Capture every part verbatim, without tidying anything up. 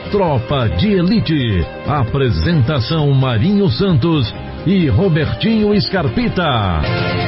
Tropa de Elite. Apresentação Marinho Santos e Robertinho Scarpita.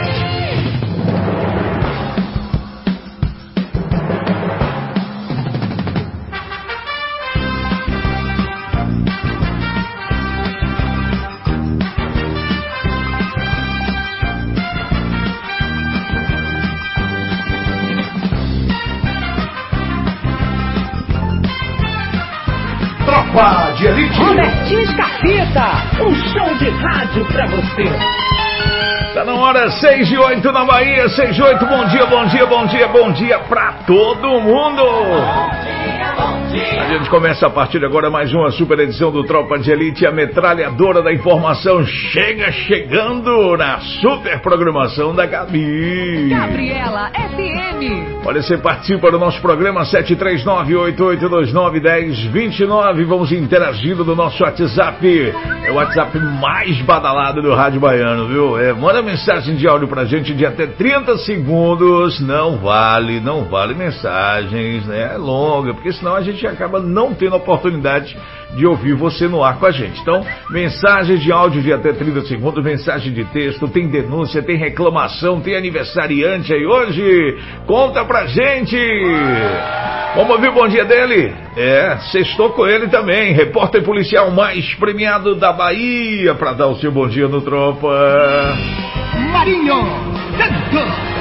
Tropa de Elite. Robertinho Scarpita, um show de rádio pra você. Tá na hora, seis e oito na Bahia, seis e oito, bom dia, bom dia, bom dia, bom dia pra todo mundo. Bom dia, bom dia. A gente começa a partir de agora mais uma super edição do Tropa de Elite, a metralhadora da informação chega chegando na super programação da Gabi. Gabriela F M. Olha, você participa do nosso programa sete três nove, oito oito dois nove, um zero dois nove. Vamos interagindo no nosso WhatsApp. É o WhatsApp mais badalado do Rádio Baiano, viu? É, manda mensagem de áudio pra gente de até trinta segundos. Não vale, não vale mensagens, né? É longa, porque senão a gente acaba não tendo a oportunidade de ouvir você no ar com a gente. Então, mensagens de áudio de até trinta segundos, mensagem de texto, tem denúncia, tem reclamação, tem aniversariante aí hoje. Conta pra gente. Vamos ouvir o bom dia dele? É, sextou com ele também, repórter policial mais premiado da Bahia, pra dar o seu bom dia no Tropa. Marinho Santos.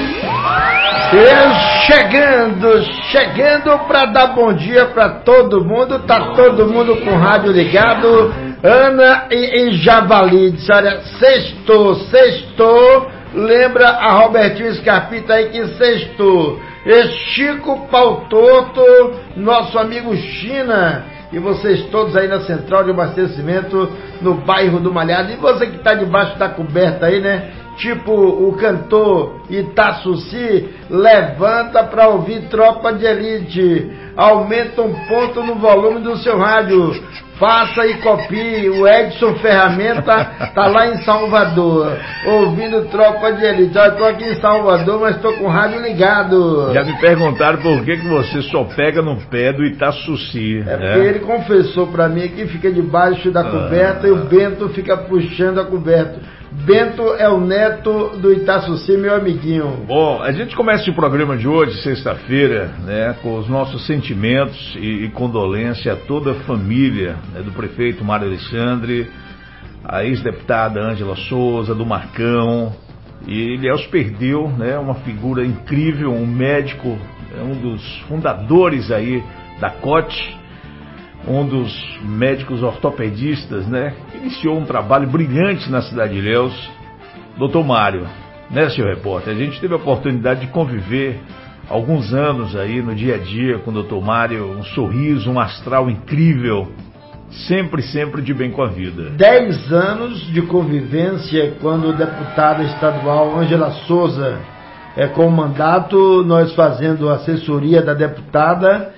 Eu chegando, chegando pra dar bom dia pra todo mundo, tá todo mundo com o rádio ligado. Ana e, e Javali disse, olha, sextou, sextou, lembra a Robertinho Scarpita aí que sextou. E Chico Pautoto, nosso amigo China, e vocês todos aí na central de abastecimento no bairro do Malhado, e você que tá debaixo da coberta aí, né? Tipo o cantor Itaçuci, levanta pra ouvir Tropa de Elite, aumenta um ponto no volume do seu rádio, faça e copie. O Edson Ferramenta tá lá em Salvador, ouvindo Tropa de Elite. Eu tô aqui em Salvador, mas tô com o rádio ligado. Já me perguntaram por que, que você só pega no pé do Itaçuci. É porque ele confessou pra mim que fica debaixo da coberta ah. e o Bento fica puxando a coberta. Bento é o neto do Itaçuci, meu amiguinho. Bom, a gente começa o programa de hoje, sexta-feira, né, com os nossos sentimentos e, e condolência a toda a família, né, do prefeito Mário Alexandre, a ex-deputada Ângela Souza, do Marcão. E Ilhéus perdeu, né, uma figura incrível, um médico, um dos fundadores aí da C O T, um dos médicos ortopedistas, né, que iniciou um trabalho brilhante na cidade de Ilhéus, doutor Mário, né, senhor repórter? A gente teve a oportunidade de conviver alguns anos aí no dia a dia com o doutor Mário, um sorriso, um astral incrível, sempre, sempre de bem com a vida. Dez anos de convivência quando deputada estadual Ângela Souza é com o mandato, nós fazendo assessoria da deputada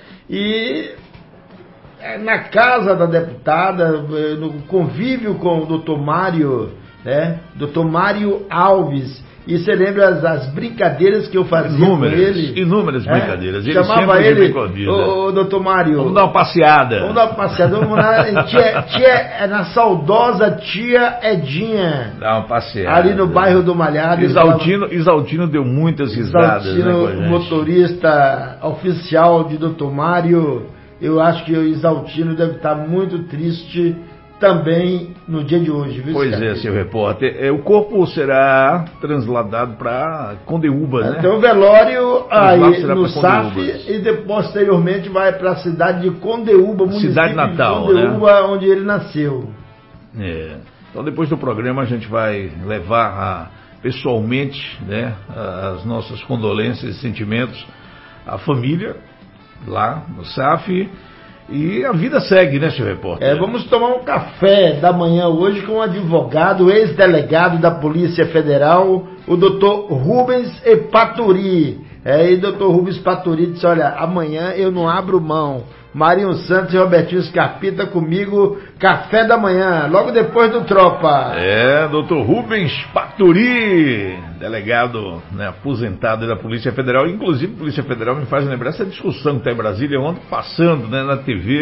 e na casa da deputada, no convívio com o doutor Mário, né? doutor Mário Alves. E você lembra as, as brincadeiras que eu fazia inúmeras, com ele? Inúmeras é? brincadeiras. Ele chamava ele, ô, ô doutor Mário. Vamos dar uma passeada. Vamos dar uma passeada. Vamos lá, tia, tia, na saudosa tia Edinha. Dá uma passeada. Ali no bairro do Malhado. Isaltino, falava, Isaltino deu muitas risadas. Isaltino, né, motorista oficial de doutor Mário. Eu acho que o Isaltino deve estar muito triste também no dia de hoje, viu? Pois é, senhor repórter. É, o corpo será transladado para Condeúba, né? Então o velório aí no S A F e depois, posteriormente vai para a cidade de Condeúba, município cidade natal, de Condeúba, né? onde ele nasceu. É. Então depois do programa a gente vai levar a, pessoalmente, né, as nossas condolências e sentimentos à família lá no S A F, e a vida segue, né, senhor repórter? É, vamos tomar um café da manhã hoje com um advogado, ex-delegado da Polícia Federal, o doutor Rubens Epaturi. É, e doutor Rubens Epaturi disse, olha, amanhã eu não abro mão. Marinho Santos e Robertinho Scarpita comigo, café da manhã, logo depois do Tropa. É, doutor Rubens Paturi, delegado, né, aposentado da Polícia Federal. Inclusive, a Polícia Federal me faz lembrar essa discussão que está em Brasília ontem, passando, né, na T V,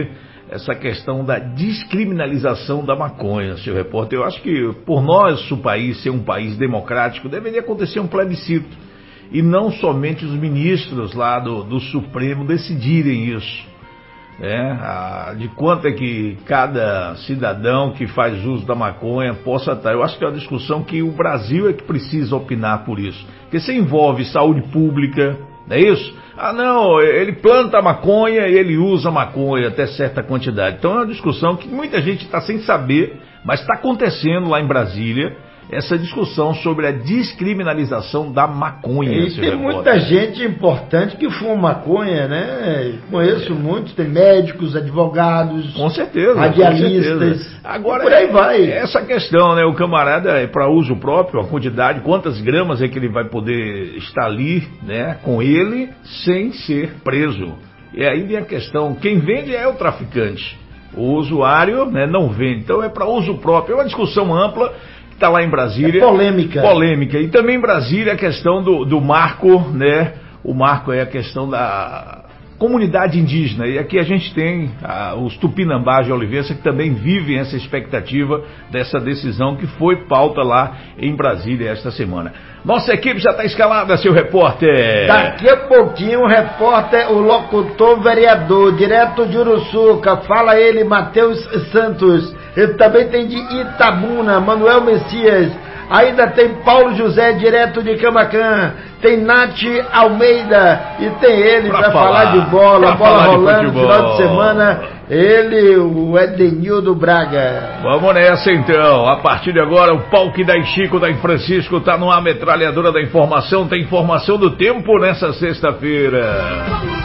essa questão da descriminalização da maconha, senhor repórter. Eu acho que por nosso país ser um país democrático, deveria acontecer um plebiscito, e não somente os ministros lá do, do Supremo decidirem isso. É, a, de quanto é que cada cidadão que faz uso da maconha possa estar. Eu acho que é uma discussão que o Brasil é que precisa opinar por isso, porque se envolve saúde pública, não é isso? Ah não, ele planta maconha e ele usa maconha até certa quantidade. Então é uma discussão que muita gente está sem saber, mas está acontecendo lá em Brasília, essa discussão sobre a descriminalização da maconha. E tem muita gente importante que fuma maconha, né? Conheço é. muitos, tem médicos, advogados, com certeza, radialistas, com certeza. Agora, por aí vai. Essa questão, né? O camarada é para uso próprio, a quantidade, quantas gramas é que ele vai poder estar ali, né? Com ele, sem ser preso. E aí vem a questão, quem vende é o traficante. O usuário, né, não vende. Então é para uso próprio. É uma discussão ampla. Está lá em Brasília. É polêmica. Polêmica. E também em Brasília a questão do, do marco, né? O marco é a questão da comunidade indígena. E aqui a gente tem ah, os Tupinambás de Oliveira, que também vivem essa expectativa dessa decisão que foi pauta lá em Brasília esta semana. Nossa equipe já está escalada, seu repórter. Daqui a pouquinho o repórter, o locutor vereador, direto de Uruçuca, fala ele, Matheus Santos. Ele também tem de Itabuna, Manuel Messias. Ainda tem Paulo José, direto de Camaquã. Tem Nath Almeida. E tem ele para falar, falar de bola, bola rolando no final de semana. Ele, o Edenildo Braga. Vamos nessa então. A partir de agora, o palco da Chico da Francisco está numa metralhadora da informação. Tem informação do tempo nessa sexta-feira.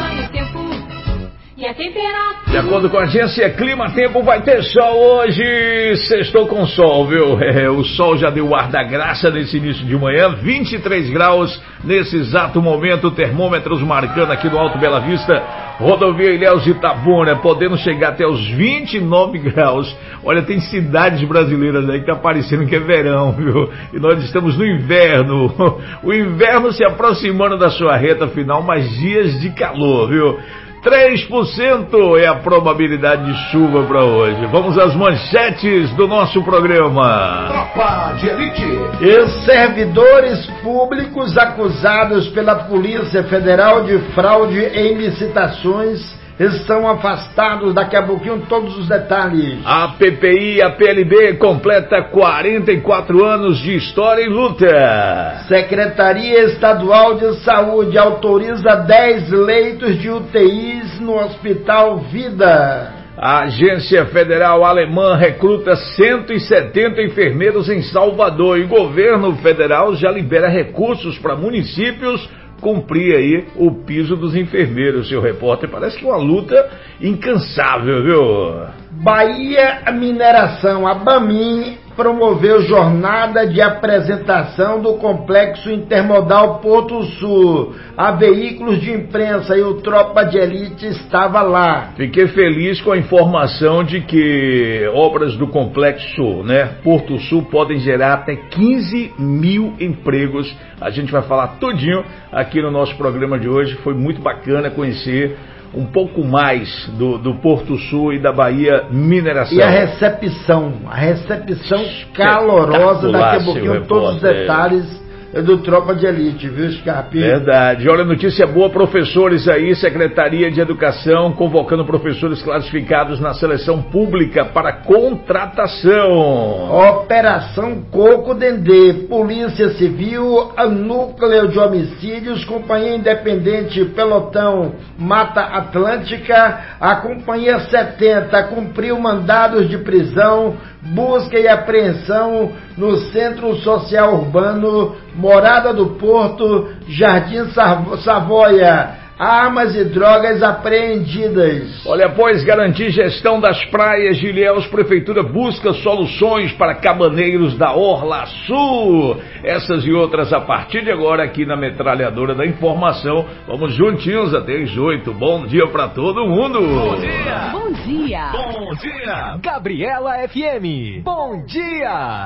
De acordo com a agência Clima Tempo, vai ter sol hoje. Sextou com sol, viu? É, o sol já deu o ar da graça nesse início de manhã. vinte e três graus nesse exato momento. Termômetros marcando aqui no Alto Bela Vista. Rodovia Ilhéus de Itabuna, podendo chegar até os vinte e nove graus. Olha, tem cidades brasileiras aí que tá parecendo que é verão, viu? E nós estamos no inverno. O inverno se aproximando da sua reta final, mas dias de calor, viu? três por cento é a probabilidade de chuva para hoje. Vamos às manchetes do nosso programa. Tropa de Elite. E servidores públicos acusados pela Polícia Federal de fraude em licitações estão afastados. Daqui a pouquinho todos os detalhes. A P P I, a P L B, completa quarenta e quatro anos de história e luta. Secretaria Estadual de Saúde autoriza dez leitos de U T Is no Hospital Vida. A Agência Federal Alemã recruta cento e setenta enfermeiros em Salvador. E o governo federal já libera recursos para municípios cumprir aí o piso dos enfermeiros, seu repórter. Parece que é uma luta incansável, viu? Bahia Mineração, a Bamin, promoveu jornada de apresentação do Complexo Intermodal Porto Sul. A veículos de imprensa e o Tropa de Elite estava lá. Fiquei feliz com a informação de que obras do Complexo, né, Porto Sul podem gerar até quinze mil empregos. A gente vai falar tudinho aqui no nosso programa de hoje. Foi muito bacana conhecer um pouco mais do, do Porto Sul e da Bahia Mineração. E a recepção, a recepção calorosa, daqui a pouquinho todos os detalhes do Tropa de Elite, viu, Scarpe? Verdade. Olha, notícia boa, professores aí, Secretaria de Educação convocando professores classificados na seleção pública para contratação. Operação Coco Dendê, Polícia Civil, Núcleo de Homicídios, Companhia Independente Pelotão Mata Atlântica, a Companhia setenta cumpriu mandados de prisão, busca e apreensão no Centro Social Urbano, Morada do Porto, Jardim Savoia. Armas e drogas apreendidas. Olha, após garantir gestão das praias de Ilhéus, Prefeitura busca soluções para cabaneiros da Orla Sul. Essas e outras a partir de agora aqui na Metralhadora da Informação. Vamos juntinhos até as oito. Bom dia para todo mundo. Bom dia. Bom dia. Bom dia. Gabriela F M. Bom dia.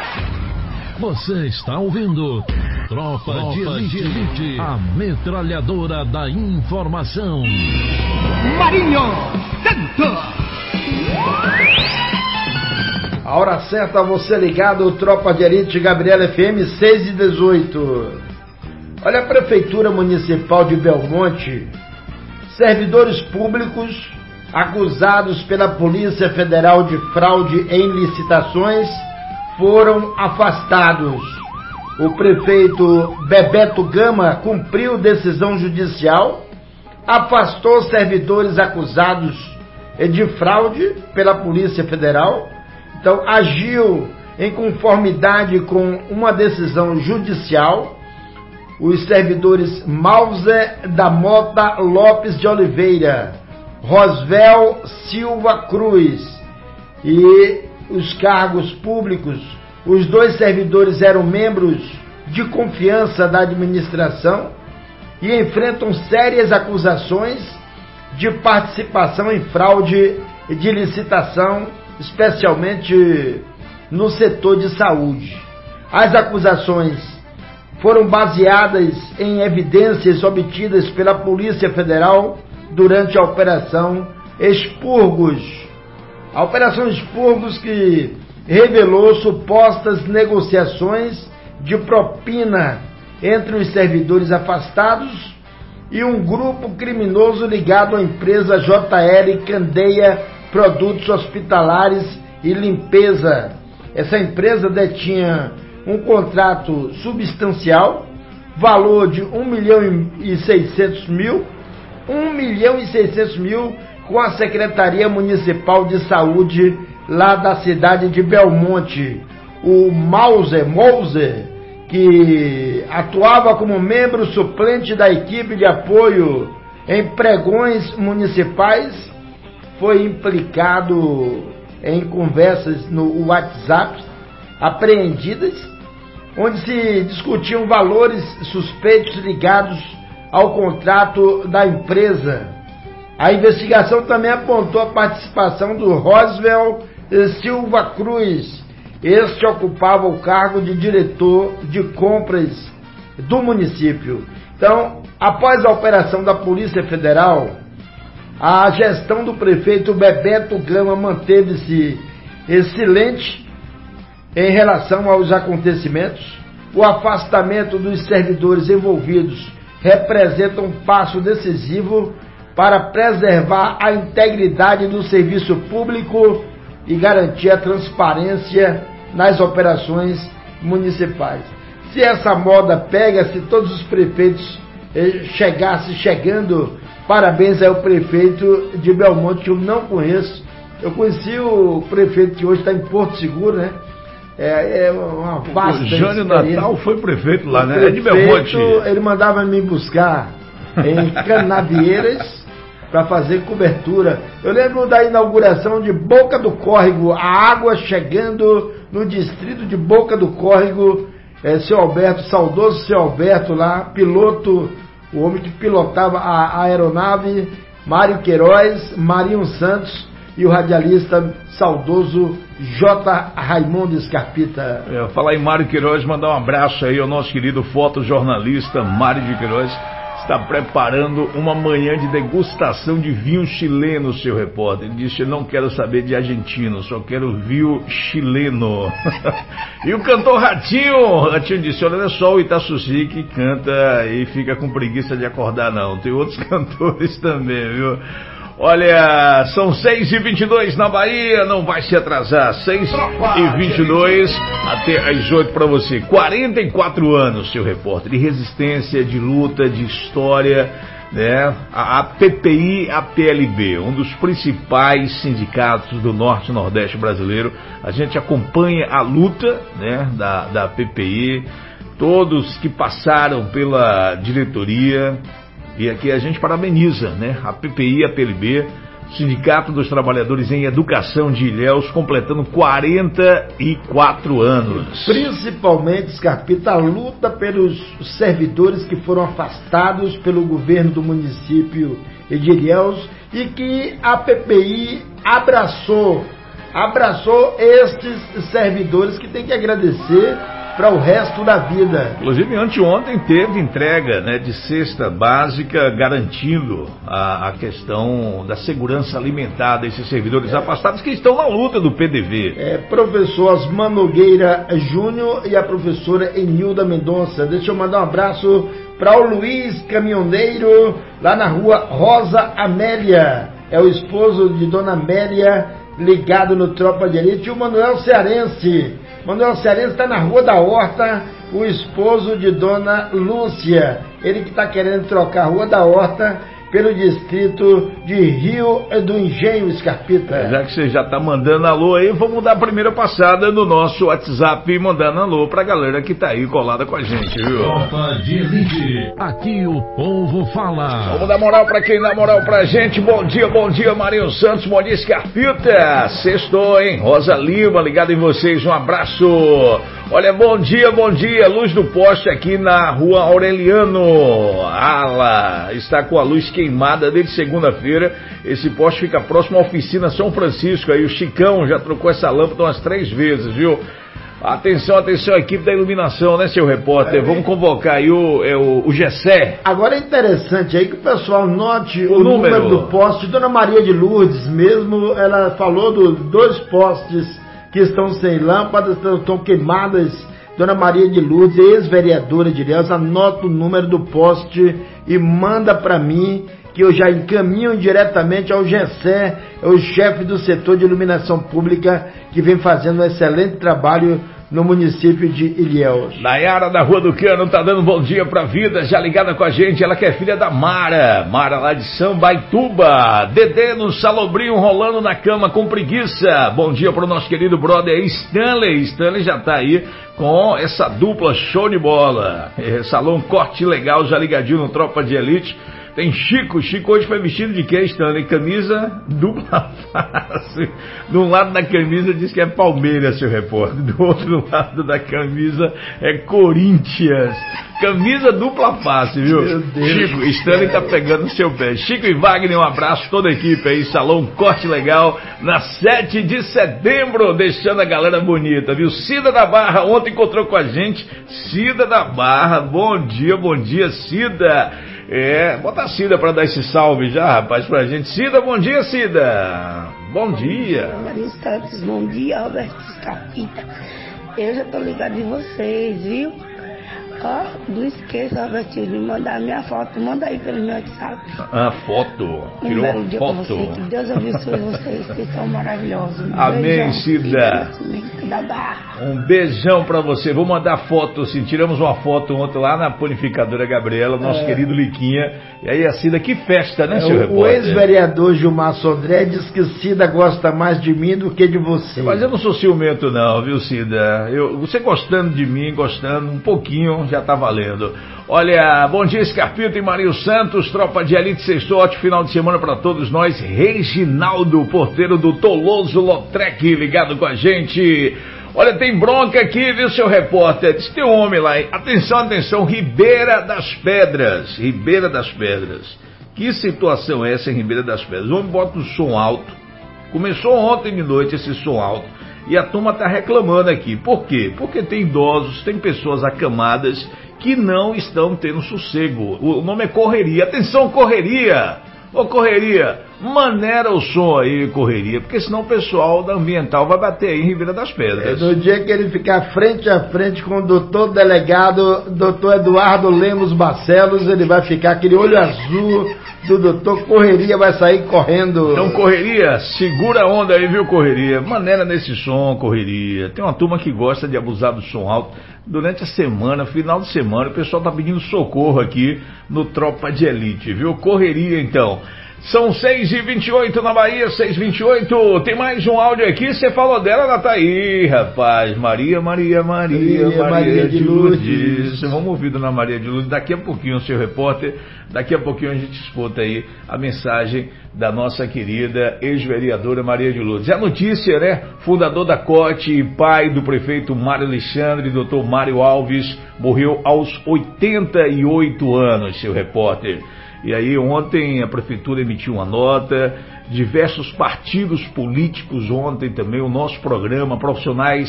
Você está ouvindo Tropa, Tropa de Elite, Elite, a metralhadora da informação. Marinho Santos. A hora certa, você ligado, Tropa de Elite, Gabriela F M, seis e dezoito. Olha, a Prefeitura Municipal de Belmonte, servidores públicos acusados pela Polícia Federal de fraude em licitações foram afastados. O prefeito Bebeto Gama cumpriu decisão judicial, afastou servidores acusados de fraude pela Polícia Federal. Então, agiu em conformidade com uma decisão judicial. Os servidores Mauser da Mota Lopes de Oliveira, Rosvel Silva Cruz e os cargos públicos, os dois servidores eram membros de confiança da administração e enfrentam sérias acusações de participação em fraude de licitação, especialmente no setor de saúde. As acusações foram baseadas em evidências obtidas pela Polícia Federal durante a Operação Expurgos. A Operação Expurgos, que revelou supostas negociações de propina entre os servidores afastados e um grupo criminoso ligado à empresa J L Candeia Produtos Hospitalares e Limpeza. Essa empresa detinha um contrato substancial, valor de um milhão e seiscentos mil, um milhão e seiscentos mil com a Secretaria Municipal de Saúde lá da cidade de Belmonte. O Mauser, Mauser, que atuava como membro suplente da equipe de apoio em pregões municipais, foi implicado em conversas no WhatsApp apreendidas, onde se discutiam valores suspeitos ligados ao contrato da empresa. A investigação também apontou a participação do Rosvel Silva Cruz. Este ocupava o cargo de diretor de compras do município. Então, após a operação da Polícia Federal, a gestão do prefeito Bebeto Gama manteve-se excelente em relação aos acontecimentos. O afastamento dos servidores envolvidos representa um passo decisivo para preservar a integridade do serviço público e garantir a transparência nas operações municipais. Se essa moda pega, se todos os prefeitos chegassem chegando, parabéns ao prefeito de Belmonte, que eu não conheço. Eu conheci o prefeito que hoje está em Porto Seguro, né? É, é uma vasta O Jânio Natal foi prefeito lá, o né? Prefeito, é de Belmonte. Ele mandava me buscar em Canavieiras para fazer cobertura. Eu lembro da inauguração de Boca do Córrego, a água chegando no distrito de Boca do Córrego, é, seu Alberto, saudoso seu Alberto lá, piloto, o homem que pilotava a aeronave, Mário Queiroz, Marinho Santos e o radialista saudoso J. Raimundo Scarpita. É, falar em Mário Queiroz, mandar um abraço aí ao nosso querido fotojornalista Mário de Queiroz. Está preparando uma manhã de degustação de vinho chileno, seu repórter. Ele disse: eu não quero saber de argentino, só quero vinho chileno. E o cantor Ratinho, Ratinho disse: olha só, o Itaçuci que canta e fica com preguiça de acordar, não. Tem outros cantores também, viu? Olha, são seis e vinte e dois na Bahia, não vai se atrasar. seis e vinte e dois até às oito para você. quarenta e quatro anos, seu repórter, de resistência, de luta, de história, né? A, a P P I, a P L B, um dos principais sindicatos do Norte e Nordeste brasileiro. A gente acompanha a luta, né, da, da P P I, todos que passaram pela diretoria. E aqui a gente parabeniza, né, a P P I, a P L B, Sindicato dos Trabalhadores em Educação de Ilhéus, completando quarenta e quatro anos. Principalmente, Scarpita, a luta pelos servidores que foram afastados pelo governo do município de Ilhéus e que a P P I abraçou, abraçou estes servidores, que tem que agradecer para o resto da vida. Inclusive, anteontem teve entrega, né, de cesta básica garantindo a, a questão da segurança alimentar desses servidores é. afastados que estão na luta do P D V. É, professor Osman Nogueira Júnior e a professora Enilda Mendonça. Deixa eu mandar um abraço para o Luiz Caminhoneiro, lá na rua Rosa Amélia. É o esposo de Dona Amélia, ligado no Tropa de Elite. E o Manuel Cearense. Manuel Cearense está na Rua da Horta, o esposo de Dona Lúcia. Ele que está querendo trocar a Rua da Horta pelo distrito de Rio do Engenho, Scarpita. Já que você já tá mandando alô aí, vamos dar a primeira passada no nosso WhatsApp, mandando alô pra galera que tá aí colada com a gente, viu? Tropa de Elite, aqui o povo fala. Vamos dar moral pra quem dá moral pra gente. Bom dia, bom dia, Marinho Santos, bom dia, Scarpita. Sextou, hein? Rosa Lima, ligado em vocês, um abraço. Olha, bom dia, bom dia, luz do poste aqui na rua Aureliano Ala, está com a luz queimada desde segunda-feira. Esse poste fica próximo à oficina São Francisco, aí o Chicão já trocou essa lâmpada umas três vezes, viu? Atenção, atenção, equipe da iluminação, né, seu repórter? É, Vamos convocar aí o, é, o, o Gessé. Agora é interessante aí que o pessoal note o, o número. número do poste. Dona Maria de Lourdes mesmo, ela falou dos dois postes que estão sem lâmpadas, estão queimadas. Dona Maria de Lourdes, ex-vereadora de Ilhéus, anota o número do poste e manda para mim, que eu já encaminho diretamente ao Gessé, o chefe do setor de iluminação pública, que vem fazendo um excelente trabalho no município de Ilhéus. Nayara da Rua do Cano tá dando bom dia pra vida, já ligada com a gente, ela que é filha da Mara, Mara lá de Sambaituba. Dedê no salobrinho rolando na cama com preguiça. Bom dia pro nosso querido brother Stanley, Stanley já tá aí com essa dupla show de bola. É, salão Corte Legal, já ligadinho no Tropa de Elite. Tem Chico, Chico hoje foi vestido de quê, Stanley? Camisa dupla face. De um lado da camisa diz que é Palmeiras, seu repórter. Do outro lado da camisa é Corinthians. Camisa dupla face, viu? Meu Deus. Chico, Stanley tá pegando o seu pé. Chico e Wagner, um abraço, toda a equipe aí. Salão Corte Legal, na sete de setembro, deixando a galera bonita, viu? Cida da Barra, ontem encontrou com a gente. Cida da Barra, bom dia, bom dia, Cida. É, bota a Cida pra dar esse salve já, rapaz, pra gente. Cida, bom dia, Cida. Bom dia. Marinho Santos, bom dia, Roberto Scarpita. Eu já tô ligado em vocês, viu? Ó, não esqueça, Robertinho, de mandar a minha foto. Manda aí pelo meu WhatsApp. Ah, foto. Tirou um uma dia foto. Você, que Deus abençoe vocês, que são maravilhosos. Um Amém, beijão, Cida. Da Barra. Um beijão pra você. Vou mandar foto, assim, tiramos uma foto ontem lá na panificadora Gabriela, nosso é. querido Liquinha. E aí a Cida, que festa, né, é, seu o, repórter? O ex-vereador Gilmar Sodré diz que Cida gosta mais de mim do que de você. Mas eu não sou ciumento não, viu, Cida? Eu, você gostando de mim, gostando um pouquinho, já tá valendo. Olha, bom dia, Scarpita e Marinho Santos, Tropa de Elite, sextou, ótimo final de semana pra todos nós. Reginaldo, porteiro do Toloso Lautrec, ligado com a gente. Olha, tem bronca aqui, viu, seu repórter? Diz que tem um homem lá, hein? Atenção, atenção, Ribeira das Pedras. Ribeira das Pedras. Que situação é essa em Ribeira das Pedras? O homem bota o som alto. Começou ontem de noite esse som alto. E a turma tá reclamando aqui. Por quê? Porque tem idosos, tem pessoas acamadas que não estão tendo sossego. O nome é correria. Atenção, correria! Ô, correria, maneira o som aí, correria, porque senão o pessoal da ambiental vai bater aí em Ribeira das Pedras. É, no dia que ele ficar frente a frente com o doutor delegado, doutor Eduardo Lemos Barcelos, ele vai ficar aquele olho azul do doutor Correria, vai sair correndo. Então, correria, segura a onda aí, viu, correria? Maneira nesse som, correria. Tem uma turma que gosta de abusar do som alto. Durante a semana, final de semana, o pessoal tá pedindo socorro aqui no Tropa de Elite, viu? Correria, então. São seis e vinte e oito na Bahia, seis e vinte e oito. Tem mais um áudio aqui, você falou dela, ela tá aí, rapaz. Maria, Maria, Maria, Maria, Maria, Maria de Lourdes. Lourdes. Vamos ouvir, dona Maria de Lourdes. Daqui a pouquinho, seu repórter, daqui a pouquinho a gente escuta aí a mensagem da nossa querida ex-vereadora Maria de Lourdes. É a notícia, né? Fundador da C O T e pai do prefeito Mário Alexandre, doutor Mário Alves, morreu aos oitenta e oito anos, seu repórter. E aí ontem a prefeitura emitiu uma nota, diversos partidos políticos ontem também, o nosso programa, profissionais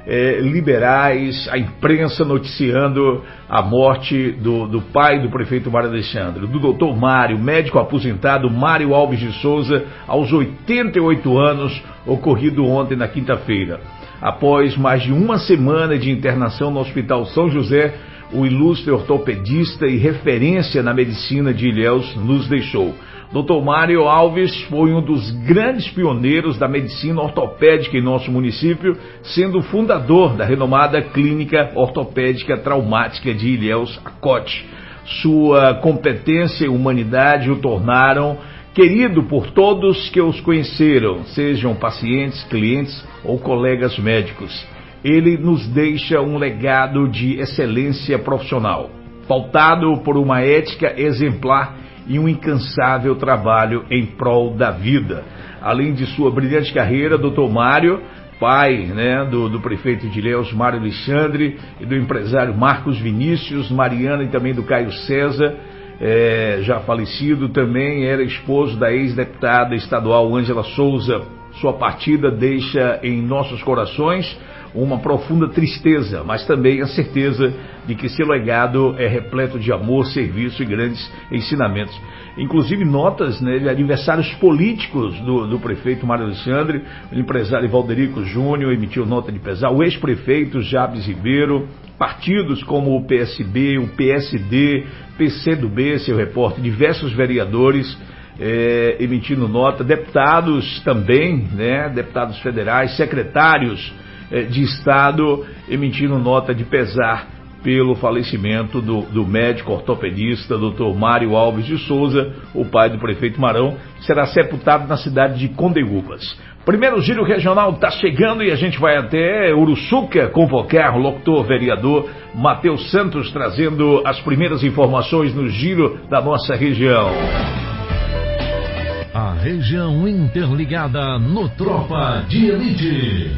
é, liberais, a imprensa noticiando a morte do, do pai do prefeito Mário Alexandre, do doutor Mário, médico aposentado Mário Alves de Souza, aos oitenta e oito anos, ocorrido ontem na quinta-feira. Após mais de uma semana de internação no Hospital São José, o ilustre ortopedista e referência na medicina de Ilhéus nos deixou. doutor Mário Alves foi um dos grandes pioneiros da medicina ortopédica em nosso município, sendo fundador da renomada Clínica Ortopédica Traumática de Ilhéus, a C O T. Sua competência e humanidade o tornaram querido por todos que os conheceram, sejam pacientes, clientes ou colegas médicos. Ele nos deixa um legado de excelência profissional, pautado por uma ética exemplar e um incansável trabalho em prol da vida. Além de sua brilhante carreira, doutor Mário, pai né, do, do prefeito de Ilhéus, Mário Alexandre, e do empresário Marcos Vinícius, Mariana e também do Caio César, é, já falecido, também era esposo da ex-deputada estadual Ângela Souza. Sua partida deixa em nossos corações uma profunda tristeza, mas também a certeza de que seu legado é repleto de amor, serviço e grandes ensinamentos. Inclusive notas né, de aniversários políticos do, do prefeito Mário Alexandre, o empresário Valderico Júnior emitiu nota de pesar, o ex-prefeito Jabes Ribeiro, partidos como o P S B, o P S D, P C do B, seu repórter, diversos vereadores é, emitindo nota, deputados também, né, deputados federais, secretários de Estado emitindo nota de pesar pelo falecimento do, do médico ortopedista doutor Mário Alves de Souza, o pai do prefeito Marão, será sepultado na cidade de Condeúbas. Primeiro giro regional está chegando e a gente vai até Uruçuca convocar o locutor vereador Matheus Santos, trazendo as primeiras informações no giro da nossa região. A região interligada no Tropa de Elite.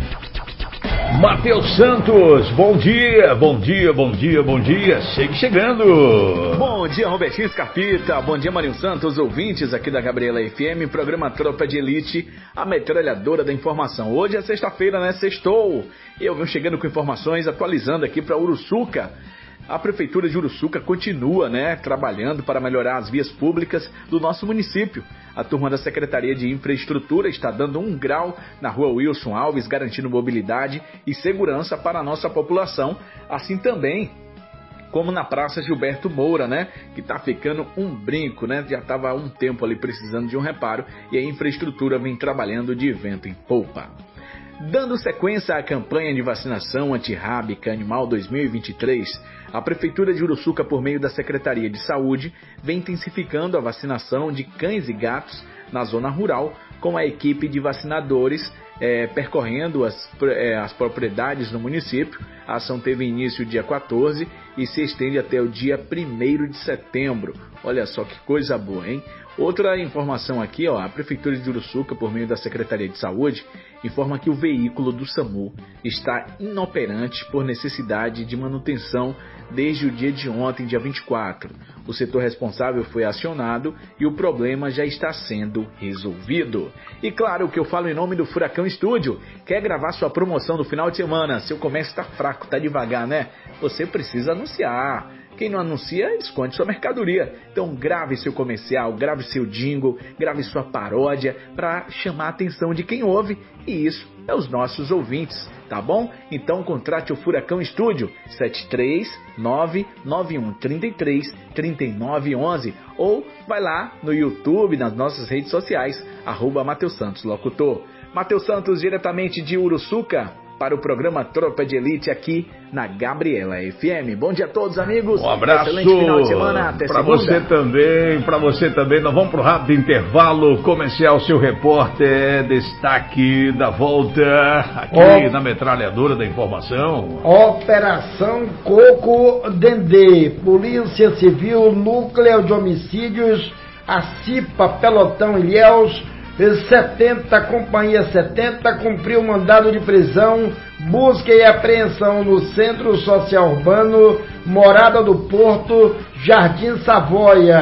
Matheus Santos, bom dia, bom dia, bom dia, bom dia, chegue chegando. Bom dia, Robertinho Scarpita, bom dia, Marinho Santos, ouvintes aqui da Gabriela F M, programa Tropa de Elite, a metralhadora da informação. Hoje é sexta-feira, né, sextou, e eu venho chegando com informações, atualizando aqui para Uruçuca. A Prefeitura de Uruçuca continua, né, trabalhando para melhorar as vias públicas do nosso município. A turma da Secretaria de Infraestrutura está dando um grau na rua Wilson Alves, garantindo mobilidade e segurança para a nossa população, assim também como na Praça Gilberto Moura, né, que está ficando um brinco, né, já estava há um tempo ali precisando de um reparo e a infraestrutura vem trabalhando de vento em polpa. Dando sequência à campanha de vacinação antirrábica animal dois mil e vinte e três, a Prefeitura de Uruçuca, por meio da Secretaria de Saúde, vem intensificando a vacinação de cães e gatos na zona rural, com a equipe de vacinadores é, percorrendo as, é, as propriedades no município. A ação teve início dia quatorze e se estende até o dia primeiro de setembro. Olha só que coisa boa, hein? Outra informação aqui, ó, a Prefeitura de Uruçuca, por meio da Secretaria de Saúde, informa que o veículo do SAMU está inoperante por necessidade de manutenção desde o dia de ontem, dia vinte e quatro. O setor responsável foi acionado e o problema já está sendo resolvido. E claro que eu falo em nome do Furacão Estúdio. Quer gravar sua promoção no final de semana? Seu comércio está fraco, está devagar, né? Você precisa anunciar. Quem não anuncia, esconde sua mercadoria. Então grave seu comercial, grave seu jingle, grave sua paródia para chamar a atenção de quem ouve. E isso é os nossos ouvintes, tá bom? Então contrate o Furacão Estúdio sete três nove nove um três três três nove um um ou vai lá no YouTube, nas nossas redes sociais, arroba Matheus Santos Locutor. Matheus Santos, diretamente de Uruçuca, para o programa Tropa de Elite aqui na Gabriela F M. Bom dia a todos, amigos. Um abraço. Excelente final de semana. Até para você também, para você também. Nós vamos para o rápido intervalo comercial. Seu repórter, destaque da volta aqui oh. na metralhadora da informação. Operação Coco Dendê. Polícia Civil, Núcleo de Homicídios, a CIPA, Pelotão Ilhéus, setenta, Companhia setenta, cumpriu mandado de prisão, busca e apreensão no Centro Social Urbano, Morada do Porto, Jardim Savoia.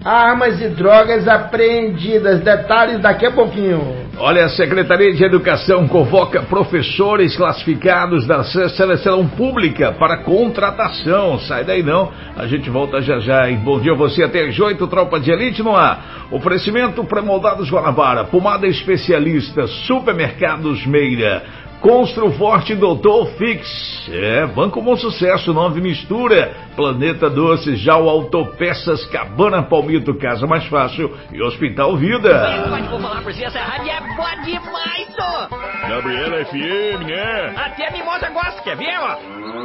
armas e drogas apreendidas. Detalhes daqui a pouquinho. Olha, a Secretaria de Educação convoca professores classificados da seleção pública para contratação. Sai daí não, a gente volta já já, hein? Bom dia a você, até às oito, Tropa de Elite no ar. Oferecimento Pré-Moldados Guanabara, Pomada Especialista, Supermercados Meira, Construforte Doutor Fix, é, Banco Bom Sucesso, Nove Mistura, Planeta Doces, já o Autopeças, Cabana Palmito, Casa Mais Fácil e Hospital Vida. Mas vou falar pra você, essa rádio é boa demais, ó. Gabriela F M, né? Até a mimosa gosta, quer ver, ó?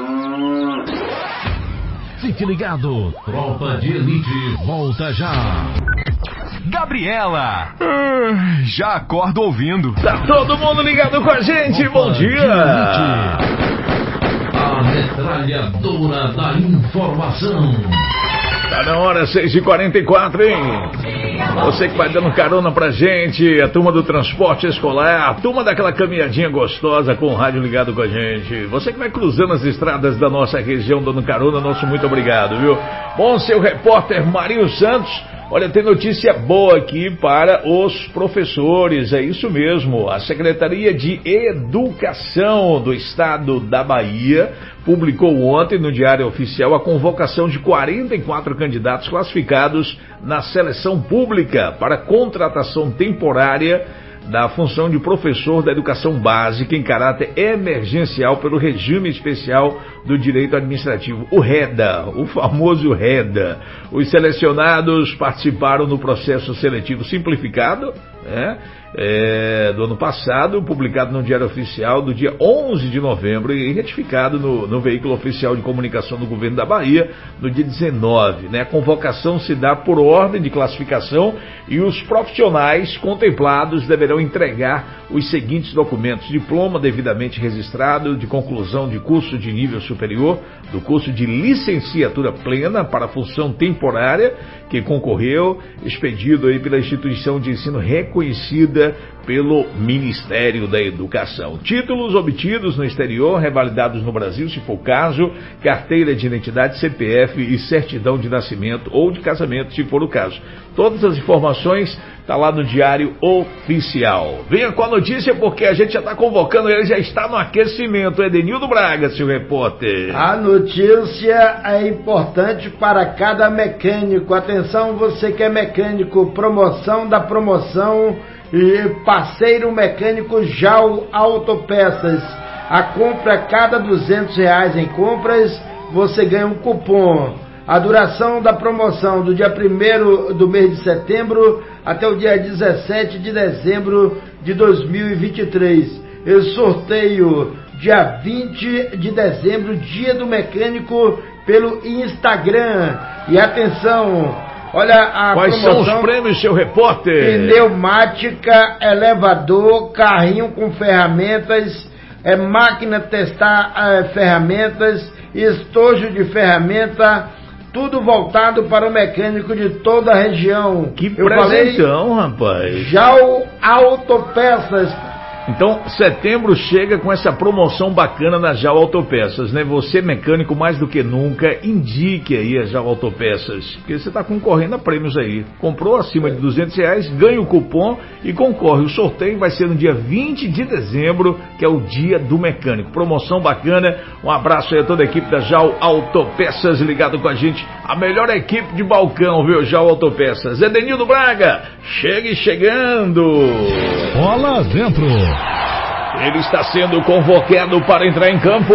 Fique ligado, Tropa de Elite volta já. Gabriela, ah, já acordo ouvindo. Tá todo mundo ligado com a gente, Tropa bom dia. A metralhadora da informação. Tá na hora, seis e quarenta e quatro, hein? Você que vai dando carona pra gente, a turma do transporte escolar, a turma daquela caminhadinha gostosa com o rádio ligado com a gente. Você que vai cruzando as estradas da nossa região dando carona, nosso muito obrigado, viu? Bom, seu repórter Marinho Santos, olha, tem notícia boa aqui para os professores, é isso mesmo. A Secretaria de Educação do Estado da Bahia publicou ontem no Diário Oficial a convocação de quarenta e quatro candidatos classificados na seleção pública para contratação temporária da função de professor da educação básica em caráter emergencial pelo regime especial do direito administrativo, o REDA, o famoso REDA. Os selecionados participaram no processo seletivo simplificado, né, é, do ano passado, publicado no Diário Oficial do dia onze de novembro e retificado no, no veículo oficial de comunicação do governo da Bahia no dia dezenove. Né? A convocação se dá por ordem de classificação e os profissionais contemplados deverão entregar os seguintes documentos: diploma devidamente registrado de conclusão de curso de nível superior, do curso de licenciatura plena para a função temporária que concorreu, expedido aí pela instituição de ensino reconhecida pelo Ministério da Educação. Títulos obtidos no exterior, revalidados no Brasil, se for o caso, carteira de identidade, C P F e certidão de nascimento ou de casamento, se for o caso. Todas as informações tá lá no Diário Oficial. Venha com a notícia porque a gente já está convocando, ele já está no aquecimento. Edenildo Braga, seu repórter. A notícia é importante para cada mecânico. Atenção, você que é mecânico, promoção da promoção e parceiro mecânico Jau Autopeças. A compra, a cada duzentos reais em compras, você ganha um cupom. A duração da promoção do dia primeiro do mês de setembro até o dia dezessete de dezembro de dois mil e vinte e três. E sorteio dia vinte de dezembro, dia do mecânico, pelo Instagram. E atenção, olha a Quais promoção. São os prêmios, seu repórter? Pneumática, elevador, carrinho com ferramentas, é, máquina testar é, ferramentas, estojo de ferramenta, tudo voltado para o mecânico de toda a região. Que presentão, rapaz. Jau Autopeças. Então, setembro chega com essa promoção bacana na Jau Autopeças, né? Você, mecânico, mais do que nunca, indique aí a Jau Autopeças, porque você está concorrendo a prêmios aí. Comprou acima de duzentos reais, ganha o cupom e concorre. O sorteio vai ser no dia vinte de dezembro, que é o dia do mecânico. Promoção bacana. Um abraço aí a toda a equipe da Jau Autopeças ligado com a gente. A melhor equipe de balcão, viu? Jau Autopeças. Edenildo Braga, chegue chegando. Bola dentro. Ele está sendo convocado para entrar em campo.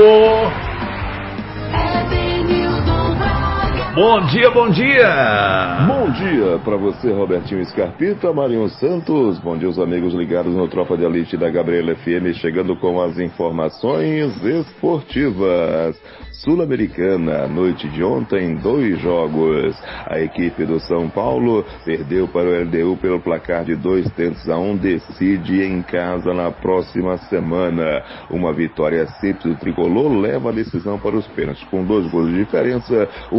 Bom dia, bom dia. Bom dia para você, Robertinho Scarpita, Marinho Santos. Bom dia, os amigos ligados no Tropa de Elite da Gabriela F M, chegando com as informações esportivas. Sul-Americana, noite de ontem, dois jogos. A equipe do São Paulo perdeu para o L D U pelo placar de dois tentos a um, decide em casa na próxima semana. Uma vitória simples do tricolor leva a decisão para os pênaltis. Com dois gols de diferença, o São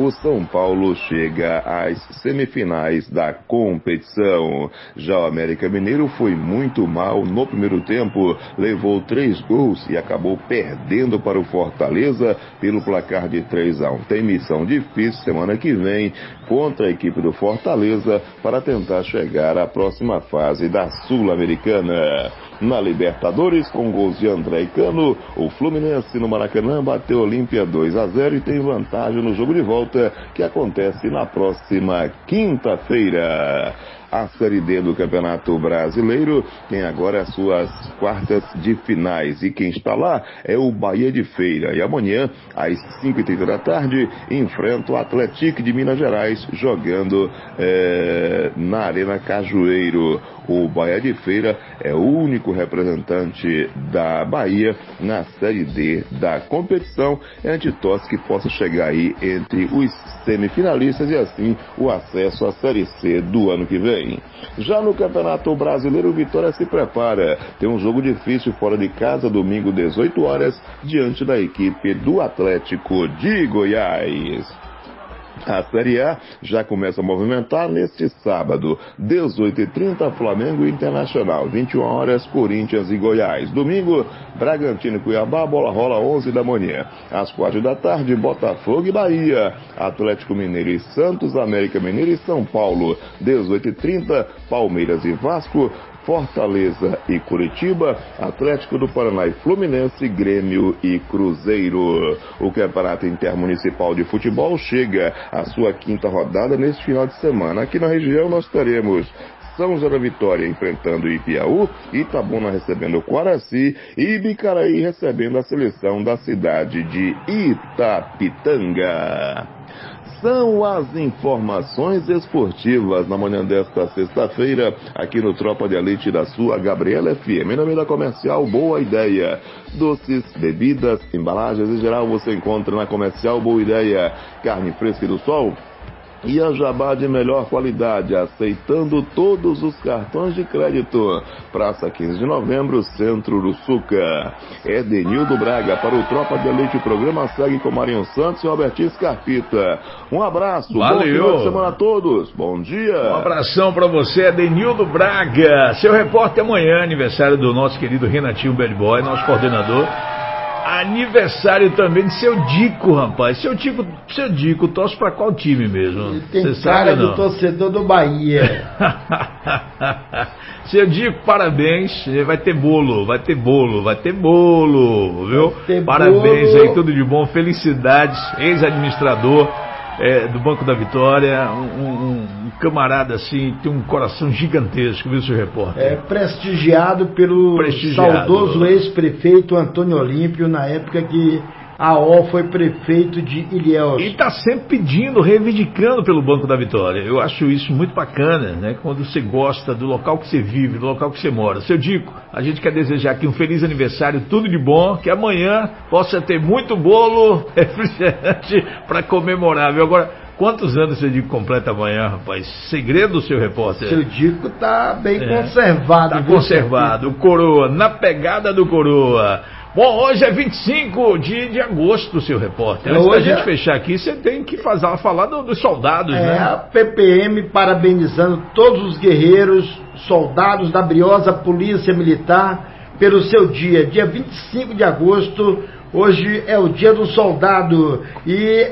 São Paulo chega às semifinais da competição. Já o América Mineiro foi muito mal no primeiro tempo, levou três gols e acabou perdendo para o Fortaleza pelo placar de três a um. Tem missão difícil semana que vem contra a equipe do Fortaleza para tentar chegar à próxima fase da Sul-Americana. Na Libertadores, com gols de André e Cano, o Fluminense no Maracanã bateu a Olímpia dois a zero e tem vantagem no jogo de volta, que acontece na próxima quinta-feira. A Série D do Campeonato Brasileiro tem agora as suas quartas de finais. E quem está lá é o Bahia de Feira. E amanhã, às cinco e trinta da tarde, enfrenta o Atlético de Minas Gerais, jogando é, na Arena Cajueiro. O Bahia de Feira é o único representante da Bahia na Série D da competição. É antitosse que possa chegar aí entre os semifinalistas e assim o acesso à Série C do ano que vem. Já no Campeonato Brasileiro, o Vitória se prepara. Tem um jogo difícil fora de casa, domingo, dezoito horas, diante da equipe do Atlético de Goiás. A Série A já começa a movimentar neste sábado, dezoito e trinta, Flamengo e Internacional, vinte e uma horas, Corinthians e Goiás. Domingo, Bragantino e Cuiabá, a bola rola onze da manhã. Às quatro da tarde, Botafogo e Bahia, Atlético Mineiro e Santos, América Mineiro e São Paulo, dezoito e trinta, Palmeiras e Vasco, Fortaleza e Curitiba, Atlético do Paraná e Fluminense, Grêmio e Cruzeiro. O Campeonato Intermunicipal de Futebol chega à sua quinta rodada neste final de semana. Aqui na região nós teremos São José da Vitória enfrentando Ipiaú, Itabuna recebendo Quaraci e Bicaraí recebendo a seleção da cidade de Itapitanga. São as informações esportivas na manhã desta sexta-feira, aqui no Tropa de Elite da sua Gabriela F M. Em nome da Comercial Boa Ideia. Doces, bebidas, embalagens em geral você encontra na Comercial Boa Ideia. Carne fresca do sol e a Jabá de melhor qualidade, aceitando todos os cartões de crédito. Praça quinze de novembro, Centro do Suca. Edenildo Braga para o Tropa de Elite. O programa segue com Marinho Santos e Robertinho Scarpita. Um abraço, valeu. Bom final de semana a todos. Bom dia. Um abração para você, Edenildo Braga. Seu repórter amanhã, aniversário do nosso querido Renatinho Bad Boy, nosso coordenador. Aniversário também de seu Dico, rapaz. Seu Dico, seu Dico, torce pra qual time mesmo? Ele tem Cê cara do torcedor do Bahia. Seu Dico, parabéns. Vai ter bolo, vai ter bolo, vai ter bolo, viu? Ter parabéns bolo. Aí, tudo de bom, felicidades. Ex-administrador é, do Banco da Vitória, um, um, um camarada assim, tem um coração gigantesco, viu, seu repórter? É prestigiado pelo prestigiado. saudoso ex-prefeito Antônio Olímpio, na época que a O foi prefeito de Ilhéus. E está sempre pedindo, reivindicando pelo Banco da Vitória. Eu acho isso muito bacana, né? Quando você gosta do local que você vive, do local que você mora. Seu Dico, a gente quer desejar aqui um feliz aniversário, tudo de bom, que amanhã possa ter muito bolo, refrigerante para comemorar, viu? Agora, quantos anos seu Dico completa amanhã, rapaz? Segredo, seu repórter? Seu Dico tá bem é, conservado. Tá conservado. O Coroa, na pegada do Coroa. Bom, hoje é vinte e cinco de agosto, seu repórter. Antes hoje da gente é... fechar aqui, você tem que fazer, falar do, dos soldados, é, né? A P P M parabenizando todos os guerreiros, soldados da briosa Polícia Militar, pelo seu dia, dia vinte e cinco de agosto. Hoje é o dia do soldado. E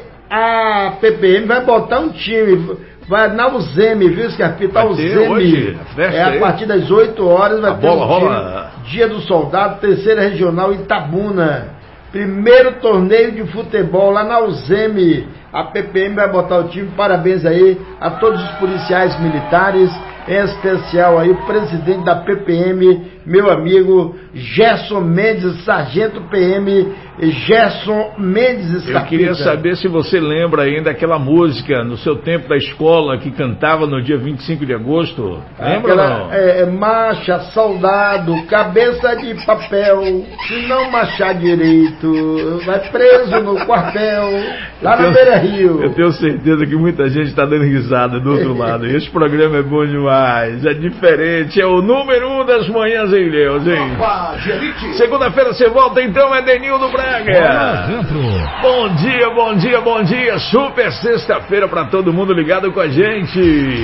a P P M vai botar um time, vai na U Z E M, viu, Scarpita? A U Z E M. É a partir das oito horas, vai a ter bola, um time, rola. Dia do Soldado, terceira regional Itabuna. Primeiro torneio de futebol lá na U Z E M. A P P M vai botar o time. Parabéns aí a todos os policiais militares, em especial aí o presidente da P P M, meu amigo Gerson Mendes, sargento P M Gerson Mendes Escapita. Eu queria saber se você lembra ainda aquela música no seu tempo da escola que cantava no dia vinte e cinco de agosto. Lembra aquela, não? É, marcha, soldado, cabeça de papel, se não marchar direito, vai preso no quartel, lá na Beira Rio. Eu tenho certeza que muita gente está dando risada do outro lado. Esse programa é bom demais, é diferente, é o número um das manhãs casa em Ilhéus, hein? Segunda-feira você volta, então, é Denildo Braga. Bom dia, bom dia, bom dia. Super sexta-feira pra todo mundo ligado com a gente.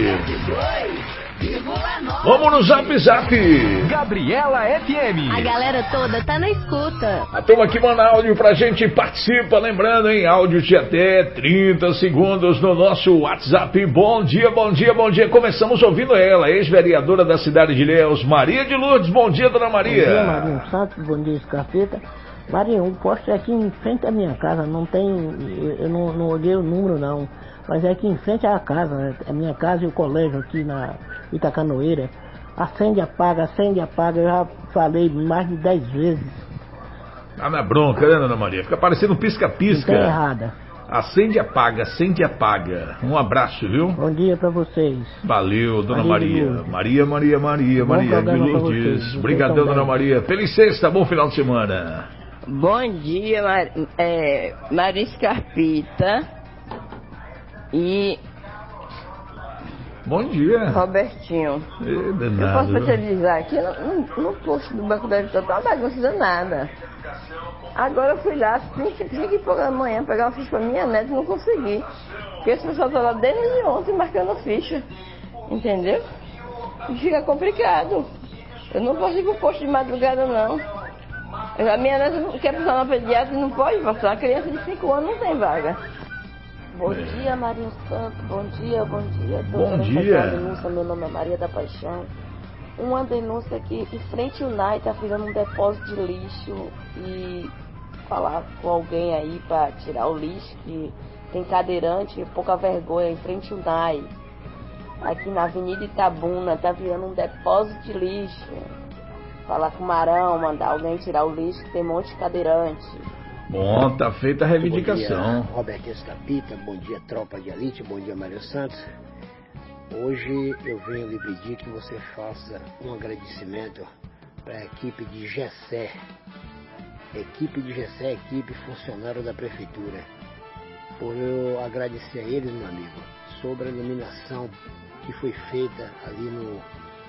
Vamos no Zap Zap. Gabriela F M. A galera toda tá na escuta. A turma que manda áudio pra gente participa, lembrando, hein, áudio de até trinta segundos no nosso WhatsApp. Bom dia, bom dia, bom dia. Começamos ouvindo ela, ex-vereadora da cidade de Ilhéus, Maria de Lourdes. Bom dia, dona Maria. Bom dia, Marinho Santos, bom dia, Escarpeta. Marinho, o poste é aqui em frente à minha casa, não tem, eu não, não olhei o número não, mas é aqui em frente à casa, a minha casa e o colégio aqui na Itacanoeira. Acende, apaga, acende, apaga, eu já falei mais de dez vezes. Tá na bronca, né, dona Maria? Fica parecendo um pisca-pisca. Não tá errada. Acende e apaga, acende e apaga. Um abraço, viu? Bom dia pra vocês. Valeu, dona Maria. Maria, Maria, Maria, Bom Maria de Lourdes. Obrigadão, dona Maria. Feliz sexta, bom final de semana. Bom dia, Mar... é, Maria Escarpita e... Bom dia. Robertinho. E, eu posso materializar aqui no, no, no posto do Banco da Vitória, tá uma bagunça nada. Agora eu fui lá, cinco e pouco da manhã, pegar uma ficha pra minha neta e não consegui. Porque esse pessoal tá lá desde ontem marcando ficha. Entendeu? E fica complicado. Eu não posso ir pro posto de madrugada, não. A minha neta quer passar na pediatra e não pode passar. A criança de cinco anos não tem vaga. Bom dia, Marinho Santos. Bom dia, bom dia. Bom dia. Denúncia, meu nome é Maria da Paixão. Uma denúncia aqui, em frente ao N A I, tá fazendo um depósito de lixo e falar com alguém aí para tirar o lixo, que tem cadeirante, pouca vergonha, em frente ao N A I. Aqui na Avenida Itabuna, tá virando um depósito de lixo. Falar com o Marão, mandar alguém tirar o lixo, que tem um monte de cadeirante. Bom, tá feita a reivindicação. Bom dia, Roberto Escapita, bom dia, tropa de elite, bom dia, Mário Santos. Hoje eu venho lhe pedir que você faça um agradecimento para a equipe de Gessé. Equipe de Gessé, equipe funcionário da prefeitura. Por eu agradecer a eles, meu amigo, sobre a iluminação que foi feita ali no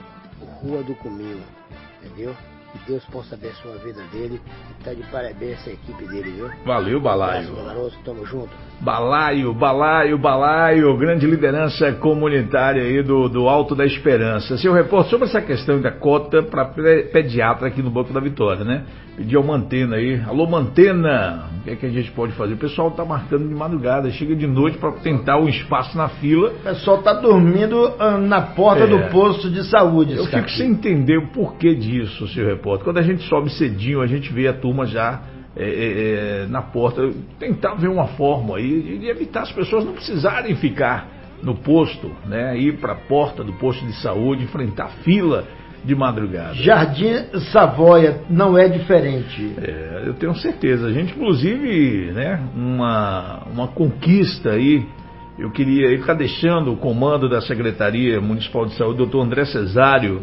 Rua do Cominho, entendeu? Que Deus possa abençoar a vida dele. E tá de parabéns essa equipe dele, viu? Valeu, Balaio. Um abraço, garoto, tamo junto. Balaio, Balaio, Balaio, grande liderança comunitária aí do, do Alto da Esperança. Seu repórter, sobre essa questão da cota para pediatra aqui no Banco da Vitória, né? Pedi ao Mantena aí. Alô, Mantena, o que é que a gente pode fazer? O pessoal tá marcando de madrugada, chega de noite para tentar um espaço na fila. O pessoal tá dormindo na porta é. do posto de saúde. Eu fico sem entender o porquê disso, seu repórter. Quando a gente sobe cedinho, a gente vê a turma já é, é, na porta. Tentar ver uma forma aí de evitar as pessoas não precisarem ficar no posto, né? Ir para a porta do posto de saúde, enfrentar fila de madrugada. Jardim Savoia não é diferente. É, eu tenho certeza. A gente, inclusive, né, uma, uma conquista aí. Eu queria ficar deixando o comando da Secretaria Municipal de Saúde, doutor André Cesário,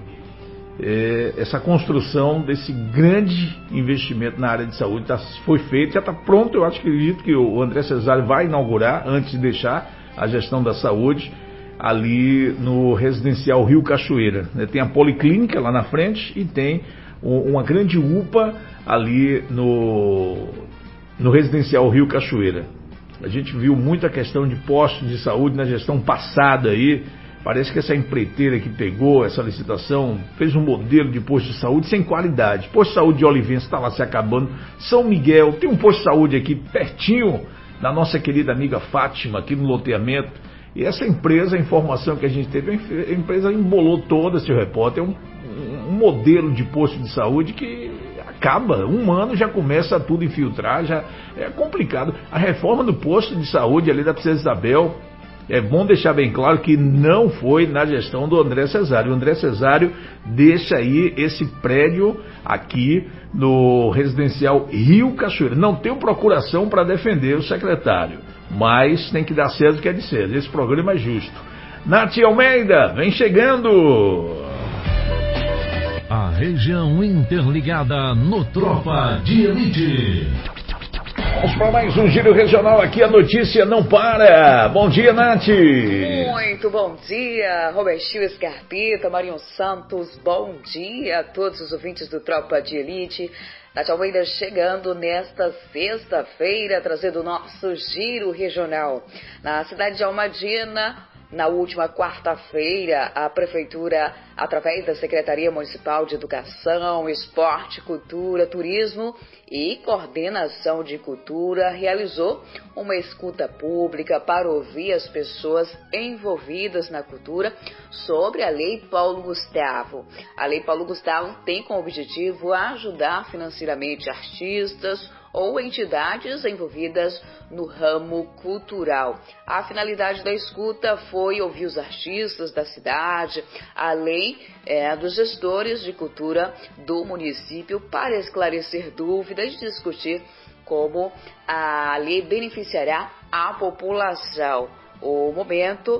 é, essa construção desse grande investimento na área de saúde tá, foi feito, já está pronto. Eu acho que acredito que o André Cesário vai inaugurar, antes de deixar a gestão da saúde, ali no residencial Rio Cachoeira. Tem a policlínica lá na frente e tem uma grande U P A ali no, no residencial Rio Cachoeira. A gente viu muita questão de postos de saúde na gestão passada aí. Parece que essa empreiteira que pegou essa licitação fez um modelo de posto de saúde sem qualidade. Posto de saúde de Olivença está lá se acabando. São Miguel, tem um posto de saúde aqui pertinho da nossa querida amiga Fátima, aqui no loteamento. E essa empresa, a informação que a gente teve, a empresa embolou toda, seu repórter, é um, um modelo de posto de saúde que acaba, um ano já começa tudo infiltrar, já é complicado. A reforma do posto de saúde ali da Princesa Isabel, é bom deixar bem claro que não foi na gestão do André Cesário. O André Cesário deixa aí esse prédio aqui no residencial Rio Cachoeira. Não tenho procuração para defender o secretário, mas tem que dar certo o que é de ser. Esse programa é justo. Nath Almeida, vem chegando. A região interligada no Tropa de Elite. Vamos para mais um giro regional aqui, a notícia não para. Bom dia, Nath. Muito bom dia, Robertinho Scarpita, Marinho Santos, bom dia a todos os ouvintes do Tropa de Elite. Nath Almeida chegando nesta sexta-feira, trazendo o nosso giro regional. Na cidade de Almadina, na última quarta-feira, a Prefeitura, através da Secretaria Municipal de Educação, Esporte, Cultura, Turismo e Coordenação de Cultura, realizou uma escuta pública para ouvir as pessoas envolvidas na cultura sobre a Lei Paulo Gustavo. A Lei Paulo Gustavo tem como objetivo ajudar financeiramente artistas ou entidades envolvidas no ramo cultural. A finalidade da escuta foi ouvir os artistas da cidade, além é, dos gestores de cultura do município, para esclarecer dúvidas e discutir como a lei beneficiará a população. O momento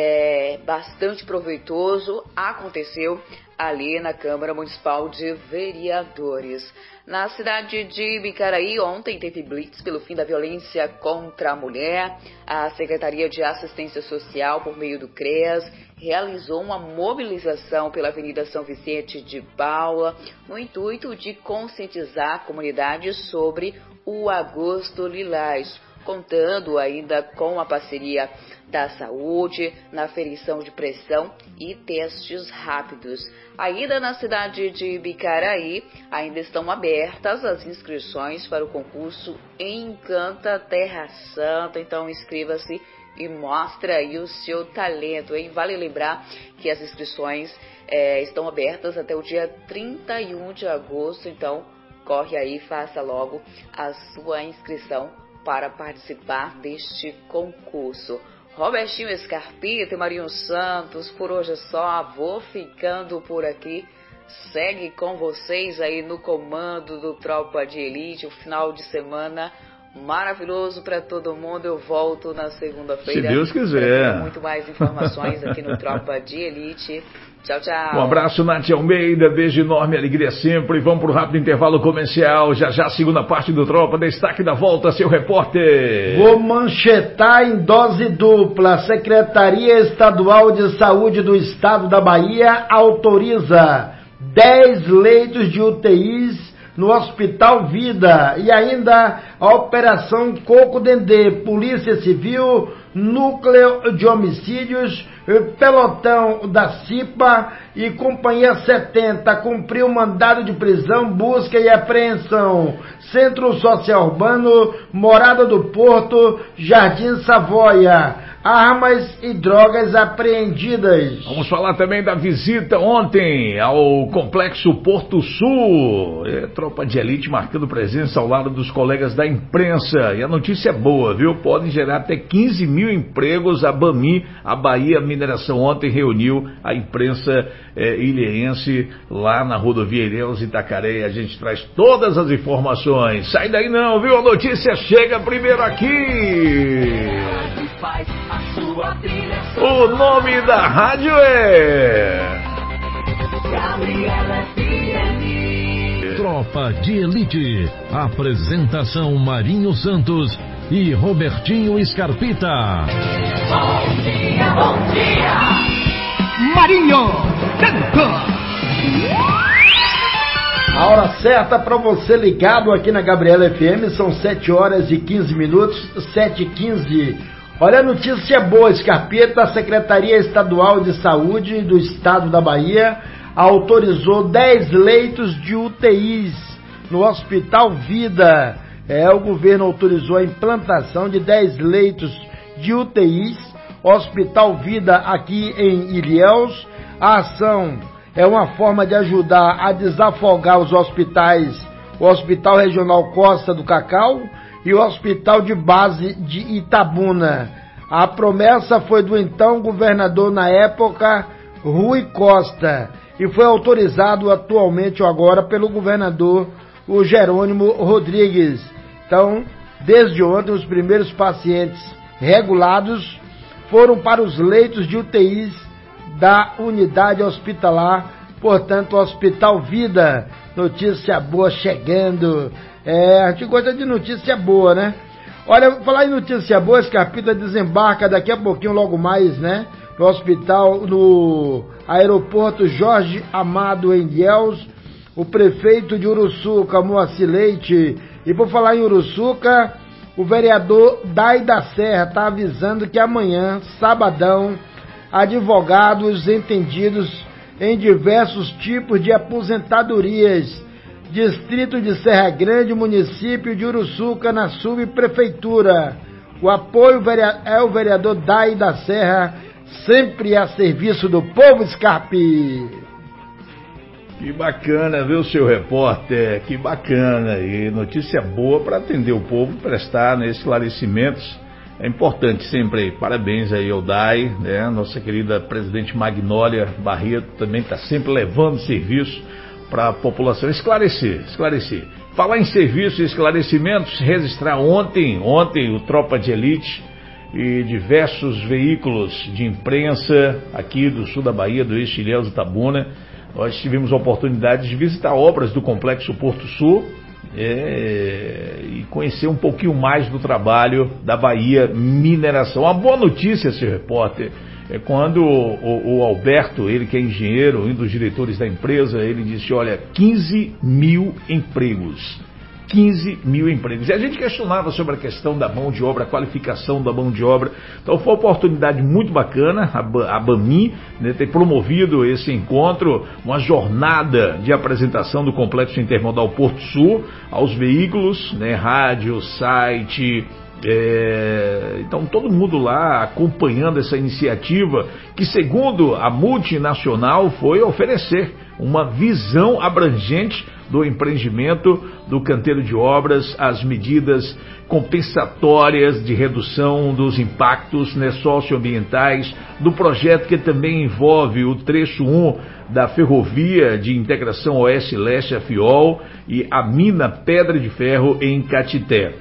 é bastante proveitoso, aconteceu ali na Câmara Municipal de Vereadores. Na cidade de Bicaraí, ontem teve blitz pelo fim da violência contra a mulher. A Secretaria de Assistência Social, por meio do CREAS, realizou uma mobilização pela Avenida São Vicente de Paula, no intuito de conscientizar a comunidade sobre o Agosto Lilás, contando ainda com a parceria da saúde na aferição de pressão e testes rápidos. Ainda na cidade de Bicaraí, ainda estão abertas as inscrições para o concurso Encanta Terra Santa, então inscreva-se e mostre aí o seu talento, hein? Vale lembrar que as inscrições é, estão abertas até o dia trinta e um de agosto, então corre aí, faça logo a sua inscrição para participar deste concurso. Robertinho Scarpita e Marinho Santos, por hoje é só, vou ficando por aqui. Segue com vocês aí no comando do Tropa de Elite, o final de semana maravilhoso para todo mundo. Eu volto na segunda-feira. Se Deus quiser. Muito mais informações aqui no Tropa de Elite. Tchau, tchau. Um abraço, Nath Almeida, beijo enorme, alegria sempre. Vamos para o rápido intervalo comercial. Já já, segunda parte do Tropa, destaque da volta, seu repórter. Vou manchetar em dose dupla. Secretaria Estadual de Saúde do Estado da Bahia autoriza dez leitos de U T Is no Hospital Vida. E ainda a Operação Coco Dendê, Polícia Civil, Núcleo de Homicídios, pelotão da CIPA e Companhia setenta cumpriu mandado de prisão, busca e apreensão. Centro Social Urbano, Morada do Porto, Jardim Savoia. Armas e drogas apreendidas. Vamos falar também da visita ontem ao Complexo Porto Sul. É, Tropa de Elite marcando presença ao lado dos colegas da imprensa. E a notícia é boa, viu? Pode gerar até quinze mil empregos. A Bami, a Bahia Mineração, ontem reuniu a imprensa é, ilhéense lá na rodovia Ilhéus Itacaré. A gente traz todas as informações. Sai daí não, viu? A notícia chega primeiro aqui. O nome da rádio é Gabriela F M. Tropa de Elite. Apresentação Marinho Santos e Robertinho Scarpita. Bom dia, bom dia. Marinho Santos. A hora certa para você ligado aqui na Gabriela F M são sete horas e quinze minutos, sete e quinze. Olha a notícia boa, Scarpita. A Secretaria Estadual de Saúde do Estado da Bahia autorizou dez leitos de U T Is no Hospital Vida. É, o governo autorizou a implantação de dez leitos de U T Is, Hospital Vida aqui em Ilhéus. A ação é uma forma de ajudar a desafogar os hospitais, o Hospital Regional Costa do Cacau e o Hospital de Base de Itabuna. A promessa foi do então governador na época, Rui Costa, e foi autorizado atualmente agora pelo governador, o Jerônimo Rodrigues. Então, desde ontem, os primeiros pacientes regulados foram para os leitos de U T Is da unidade hospitalar, portanto, Hospital Vida. notícia boa chegando. É, a gente gosta de notícia boa, né? Olha, falar em notícia boa, Scarpita desembarca daqui a pouquinho, logo mais, né? No hospital, no aeroporto Jorge Amado em Ilhéus, o prefeito de Uruçuca, Moacir Leite. E por falar em Uruçuca, o vereador Dai da Serra está avisando que amanhã, sabadão, advogados entendidos em diversos tipos de aposentadorias, distrito de Serra Grande, município de Uruçuca, na subprefeitura. O apoio é o vereador Dai da Serra, sempre a serviço do povo, Scarpe. Que bacana, viu, seu repórter? Que bacana. E notícia boa para atender o povo, prestar, né, esclarecimentos. É importante sempre. Parabéns aí ao Dai, né? Nossa querida presidente Magnólia Barreto também está sempre levando serviço para a população. Esclarecer, esclarecer. Falar em serviço e esclarecimentos, registrar ontem, ontem o Tropa de Elite e diversos veículos de imprensa aqui do sul da Bahia, do Eixo Ilhéus e Itabuna. Nós tivemos a oportunidade de visitar obras do Complexo Porto Sul é, e conhecer um pouquinho mais do trabalho da Bahia Mineração. Uma boa notícia, seu repórter, é quando o, o, o Alberto, ele que é engenheiro, um dos diretores da empresa, ele disse, olha, quinze mil empregos. quinze mil empregos. E a gente questionava sobre a questão da mão de obra, a qualificação da mão de obra. Então foi uma oportunidade muito bacana, a BAMI, né, ter promovido esse encontro, uma jornada de apresentação do Complexo Intermodal Porto Sul aos veículos, né, rádio, site. É, então todo mundo lá acompanhando essa iniciativa que, segundo a multinacional, foi oferecer uma visão abrangente do empreendimento, do canteiro de obras, as medidas compensatórias de redução dos impactos, né, socioambientais, do projeto que também envolve o trecho um da ferrovia de integração Oeste-Leste, a FIOL, e a mina Pedra de Ferro em Catité.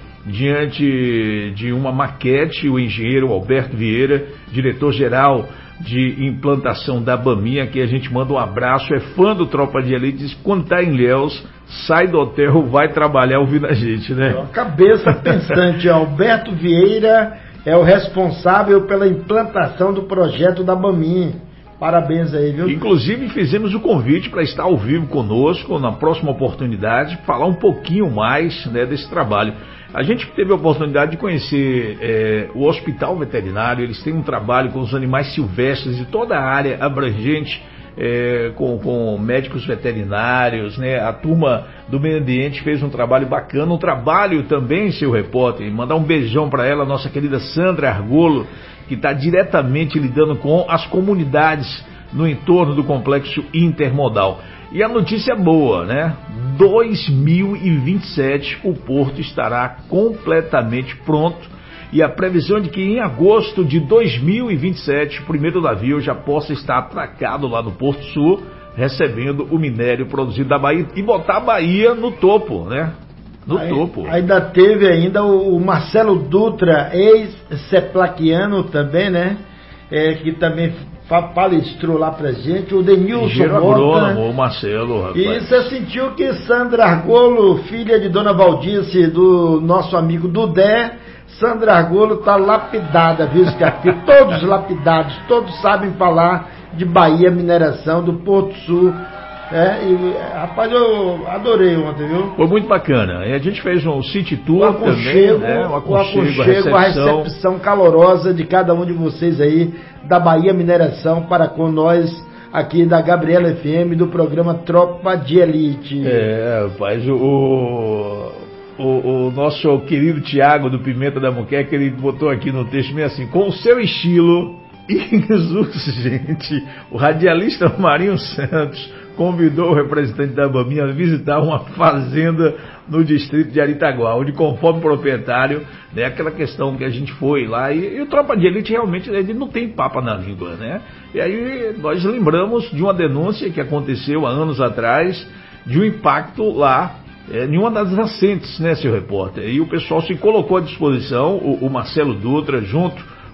Diante de uma maquete, o engenheiro Alberto Vieira, diretor-geral de implantação da BAMI, aqui a gente manda um abraço, é fã do Tropa de Elite, diz que quando está em Ilhéus, sai do hotel, vai trabalhar ouvindo a gente, né? Cabeça pensante, Alberto Vieira é o responsável pela implantação do projeto da BAMI. Parabéns aí, viu? Inclusive fizemos o convite para estar ao vivo conosco na próxima oportunidade, falar um pouquinho mais, né, desse trabalho. A gente teve a oportunidade de conhecer é, o hospital veterinário. Eles têm um trabalho com os animais silvestres e toda a área abrangente, é, com, com médicos veterinários, né? A turma do meio ambiente fez um trabalho bacana, um trabalho também, seu repórter, mandar um beijão para ela, nossa querida Sandra Argolo, que está diretamente lidando com as comunidades no entorno do Complexo Intermodal. E a notícia boa, né? dois mil e vinte e sete o porto estará completamente pronto e a previsão é de que em agosto de dois mil e vinte e sete o primeiro navio já possa estar atracado lá no Porto Sul, recebendo o minério produzido da Bahia e botar a Bahia no topo, né? No Aí, topo. Ainda teve ainda o, o Marcelo Dutra, ex-seplaquiano também, né? É, que também palestrou lá pra gente, o Denilson Mota. O Marcelo, rapaz. E você sentiu que Sandra Argolo, filha de Dona Valdice, do nosso amigo Dudé, Sandra Argolo tá lapidada, viu, Scarpe? Todos lapidados, todos sabem falar de Bahia Mineração, do Porto Sul. É, e, rapaz, eu adorei ontem, viu? Foi muito bacana. E a gente fez um city tour o aconchego, também, né? Um aconchego, o aconchego, a recepção. a recepção calorosa de cada um de vocês aí da Bahia Mineração para com nós aqui da Gabriela F M, do programa Tropa de Elite. É, rapaz, o, o, o nosso querido Tiago do Pimenta da Muqueca, ele botou aqui no texto meio assim, com o seu estilo insurgente, o radialista Marinho Santos convidou o representante da BAMI a visitar uma fazenda no distrito de Aritaguá, onde, conforme proprietário, né, aquela questão que a gente foi lá, e, e o Tropa de Elite realmente ele não tem papa na língua, né? E aí nós lembramos de uma denúncia que aconteceu há anos atrás, de um impacto lá, é, em uma das nascentes, né, seu repórter? E o pessoal se colocou à disposição, o, o Marcelo Dutra, junto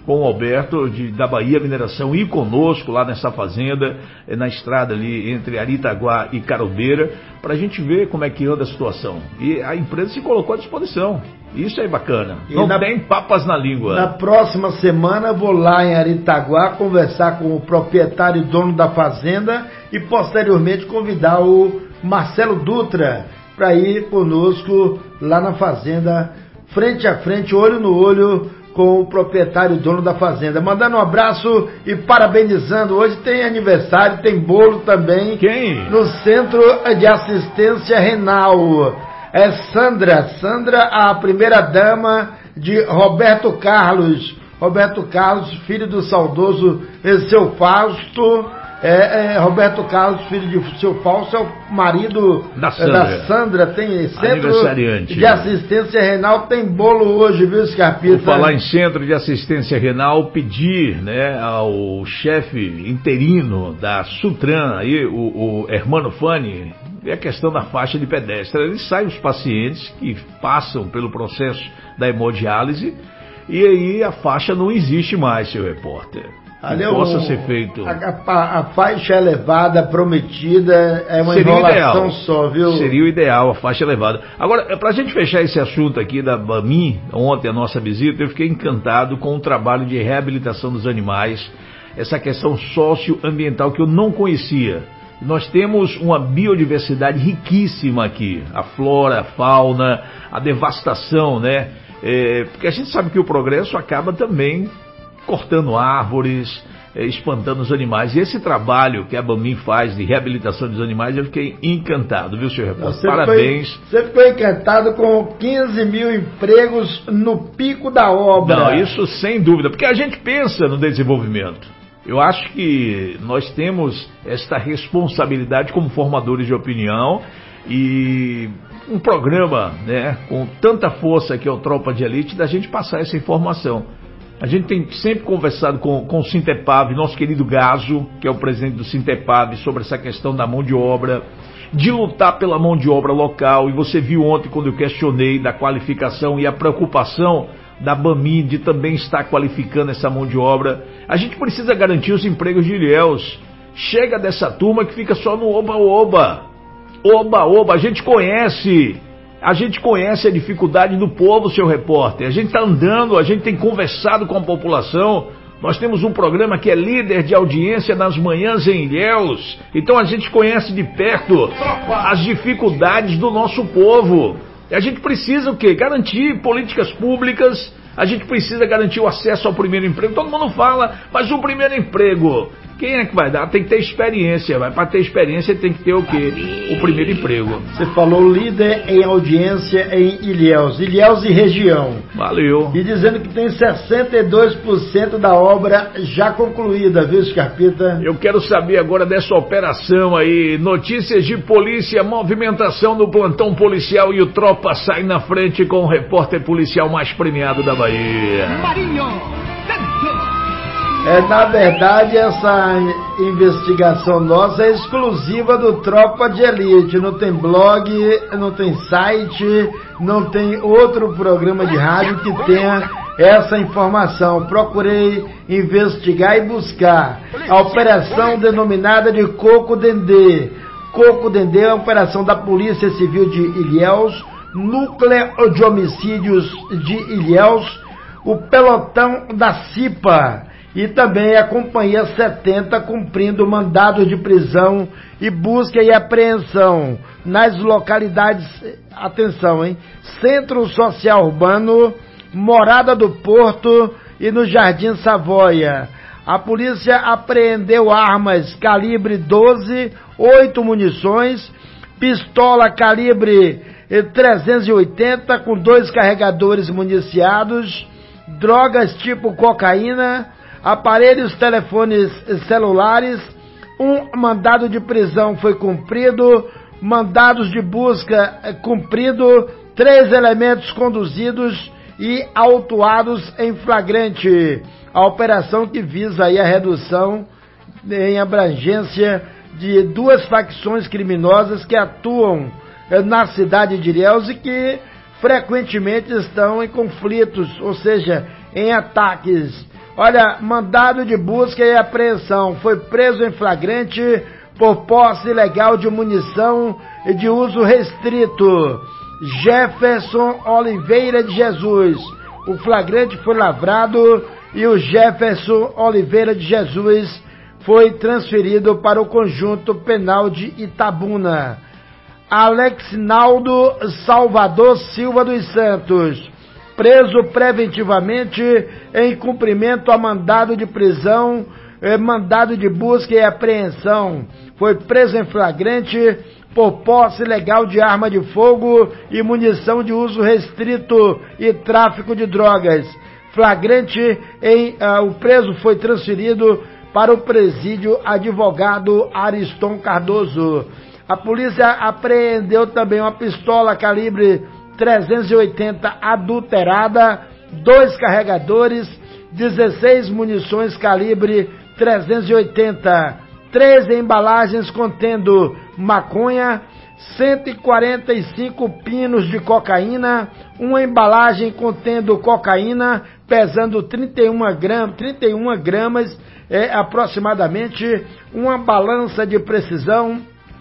com o Alberto de, da Bahia Mineração ir conosco lá nessa fazenda, na estrada ali entre Aritaguá e Carobeira, para a gente ver como é que anda a situação. E a empresa se colocou à disposição. Isso é bacana. E não na, tem papas na língua. Na próxima semana vou lá em Aritaguá conversar com o proprietário e dono da fazenda e posteriormente convidar o Marcelo Dutra para ir conosco lá na fazenda, frente a frente, olho no olho, com o proprietário e dono da fazenda. Mandando um abraço e parabenizando. Hoje tem aniversário, tem bolo também. Quem? No Centro de Assistência Renal. É Sandra. Sandra, a primeira dama de Roberto Carlos. Roberto Carlos, filho do saudoso Seu Fausto. É, é, Roberto Carlos, filho de seu Fausto, é o marido da Sandra. da Sandra. Tem Centro de Assistência Renal, tem bolo hoje, viu, Scarpita? Por falar em Centro de Assistência Renal, pedir, né, ao chefe interino da Sutran, aí, o, o Hermano Fani, é a questão da faixa de pedestre. Eles saem os pacientes que passam pelo processo da hemodiálise e aí a faixa não existe mais, seu repórter. Ali possa o, ser feito. A, a, a faixa elevada prometida é uma Seria enrolação ideal. só, viu? Seria o ideal, a faixa elevada. Agora, para a gente fechar esse assunto aqui da BAMIN, ontem a nossa visita, eu fiquei encantado com o trabalho de reabilitação dos animais, essa questão socioambiental que eu não conhecia. Nós temos uma biodiversidade riquíssima aqui, a flora, a fauna, a devastação, né? É, porque a gente sabe que o progresso acaba também cortando árvores, é, espantando os animais. E esse trabalho que a BAMIN faz de reabilitação dos animais, eu fiquei encantado, viu, senhor repórter? Você Parabéns. Foi, você ficou encantado com quinze mil empregos no pico da obra. Não, isso sem dúvida, porque a gente pensa no desenvolvimento. Eu acho que nós temos esta responsabilidade como formadores de opinião e um programa, né, com tanta força que é o Tropa de Elite, da gente passar essa informação. A gente tem sempre conversado com, com o Sintepave, nosso querido Gaso, que é o presidente do Sintepave, sobre essa questão da mão de obra, de lutar pela mão de obra local. E você viu ontem quando eu questionei da qualificação e a preocupação da BAMIN de também estar qualificando essa mão de obra. A gente precisa garantir os empregos de Ilhéus. Chega dessa turma que fica só no oba-oba. Oba-oba, a gente conhece... A gente conhece a dificuldade do povo, seu repórter. A gente está andando, a gente tem conversado com a população. Nós temos um programa que é líder de audiência nas manhãs em Ilhéus. Então a gente conhece de perto as dificuldades do nosso povo. E a gente precisa o quê? Garantir políticas públicas. A gente precisa garantir o acesso ao primeiro emprego. Todo mundo fala, mas o primeiro emprego... Quem é que vai dar? Tem que ter experiência. Para ter experiência tem que ter o quê? O primeiro emprego. Você falou líder em audiência em Ilhéus. Ilhéus e região. Valeu. E dizendo que tem sessenta e dois por cento da obra já concluída, viu, Scarpita? Eu quero saber agora dessa operação aí. Notícias de polícia, movimentação no plantão policial e o Tropa sai na frente com o repórter policial mais premiado da Bahia. Marinho É, na verdade, essa investigação nossa é exclusiva do Tropa de Elite. Não tem blog, não tem site, não tem outro programa de rádio que tenha essa informação. Procurei investigar e buscar. A operação denominada de Coco Dendê. Coco Dendê é a operação da Polícia Civil de Ilhéus, Núcleo de Homicídios de Ilhéus, o pelotão da CIPA e também a Companhia setenta cumprindo mandados de prisão e busca e apreensão nas localidades, atenção, hein? Centro Social Urbano, Morada do Porto e no Jardim Savoia. A polícia apreendeu armas calibre doze, oito munições, pistola calibre trezentos e oitenta com dois carregadores municiados, drogas tipo cocaína, aparelhos telefones celulares. Um mandado de prisão foi cumprido, mandados de busca cumprido, três elementos conduzidos e autuados em flagrante. A operação que visa aí a redução em abrangência de duas facções criminosas que atuam na cidade de Ilhéus e que frequentemente estão em conflitos, ou seja, em ataques. Olha, mandado de busca e apreensão. Foi preso em flagrante por posse ilegal de munição e de uso restrito. Jefferson Oliveira de Jesus. O flagrante foi lavrado e o Jefferson Oliveira de Jesus foi transferido para o conjunto penal de Itabuna. Alexinaldo Salvador Silva dos Santos, preso preventivamente em cumprimento a mandado de prisão, eh, mandado de busca e apreensão. Foi preso em flagrante por posse ilegal de arma de fogo e munição de uso restrito e tráfico de drogas. Flagrante em uh, o preso foi transferido para o presídio advogado Ariston Cardoso. A polícia apreendeu também uma pistola calibre trezentos e oitenta adulterada, dois carregadores, dezesseis munições calibre trezentos e oitenta, três embalagens contendo maconha, cento e quarenta e cinco pinos de cocaína, uma embalagem contendo cocaína, pesando trinta e uma gramas, trinta e uma gramas é, aproximadamente, uma balança de precisão,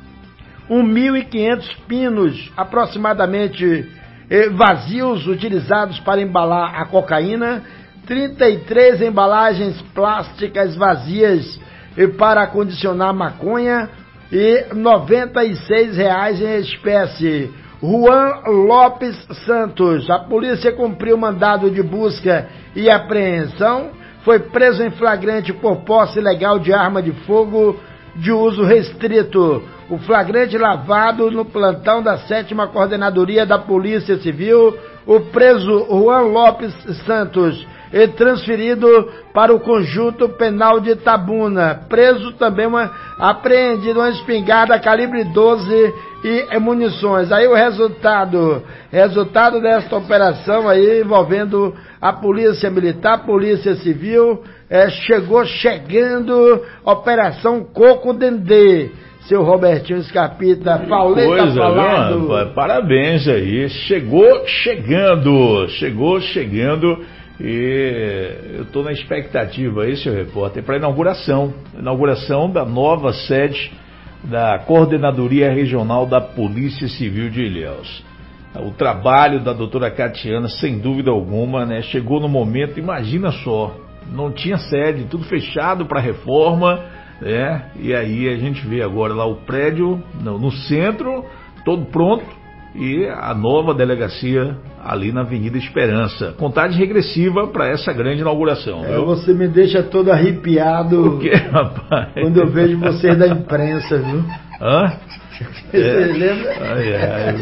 mil e quinhentos pinos aproximadamente eh, vazios utilizados para embalar a cocaína, trinta e três embalagens plásticas vazias eh, para acondicionar maconha e noventa e seis reais em espécie. Juan Lopes Santos, a polícia cumpriu mandado de busca e apreensão, foi preso em flagrante por posse ilegal de arma de fogo de uso restrito. O flagrante lavado no plantão da sétima Coordenadoria da Polícia Civil, o preso Juan Lopes Santos é transferido para o conjunto penal de Itabuna. Preso também uma apreendida uma espingarda calibre doze e munições. Aí o resultado, resultado desta operação aí envolvendo a Polícia Militar, a Polícia Civil, é, chegou chegando Operação Coco Dendê. Seu Robertinho Scarpita, falei, tá falando. Viu, rapaz? Parabéns aí, chegou chegando, chegou chegando e eu estou na expectativa aí, seu repórter, para a inauguração, inauguração da nova sede da Coordenadoria Regional da Polícia Civil de Ilhéus. O trabalho da doutora Catiana, sem dúvida alguma, né, chegou no momento, imagina só, não tinha sede, tudo fechado para reforma, né, e aí a gente vê agora lá o prédio no, no centro, todo pronto, e a nova delegacia ali na Avenida Esperança. Contagem regressiva para essa grande inauguração. É, você me deixa todo arrepiado. O quê, rapaz? Quando eu vejo vocês da imprensa, viu? Hã? Você é. lembra? Ai,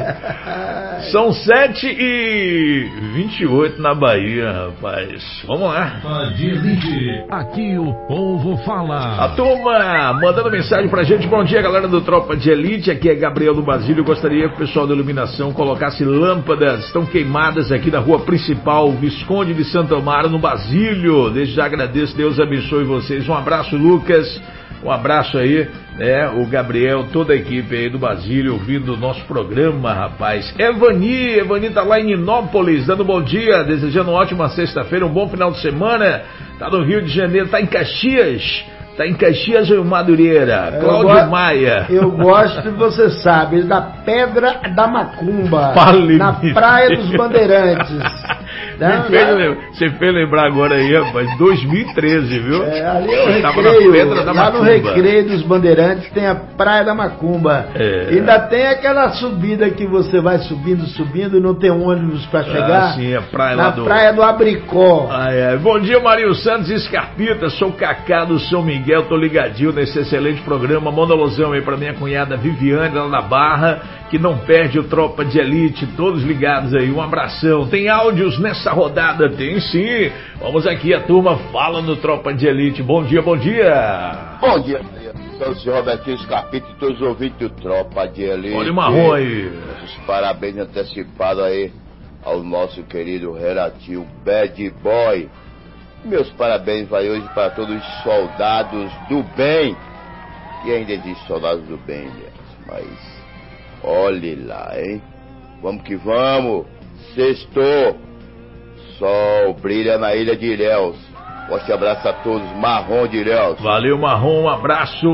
ai. São sete e vinte e oito na Bahia, rapaz. Vamos lá. De Elite, aqui o povo fala. A turma mandando mensagem pra gente. Bom dia, galera do Tropa de Elite. Aqui é Gabriel do Basílio. Gostaria que o pessoal da iluminação colocasse lâmpadas. Estão queimadas aqui na rua principal, Visconde de Santo Amaro, no Basílio. Desde já agradeço. Deus abençoe vocês. Um abraço, Lucas. Um abraço aí, né, o Gabriel, toda a equipe aí do Basílio ouvindo o nosso programa, rapaz. Evani, Evani tá lá em Ninópolis, dando bom dia, desejando uma ótima sexta-feira, um bom final de semana. Tá no Rio de Janeiro, tá em Caxias, tá em Caxias ou Madureira. Cláudio gosto, Maia. Eu gosto, você sabe, da Pedra da Macumba, Fale na Praia dos Bandeirantes. Não, fez, não. Você fez lembrar agora aí, rapaz, dois mil e treze, viu? É, ali é o Recreio, recreio, na Pedra da lá Macumba. no Recreio dos Bandeirantes tem a Praia da Macumba. É. Ainda tem aquela subida que você vai subindo, subindo e não tem ônibus para chegar. Ah, sim, a praia na lá do... Praia do Abricó. Ai, ai. Bom dia, Marinho Santos e Scarpita, sou o Cacá do São Miguel, tô ligadinho nesse excelente programa. Manda alusão aí pra minha cunhada Viviane, lá na Barra, que não perde o Tropa de Elite, todos ligados aí, um abração. Tem áudios nessa rodada? Tem sim. Vamos aqui, a turma fala no Tropa de Elite. Bom dia, bom dia. Bom dia, sou o senhor Robertinho Scarpita e todos os ouvintes do Tropa de Elite. Olha o marrom aí. Os parabéns antecipados aí ao nosso querido Renatinho Bad Boy. Meus parabéns vai hoje para todos os soldados do bem. E ainda existe soldados do bem, gente, mas olhe lá, hein? Vamos que vamos. Sextou. Sol brilha na ilha de Ilhéus. Forte abraço a todos, Marrom de Ilhéus. Valeu, Marrom, um abraço.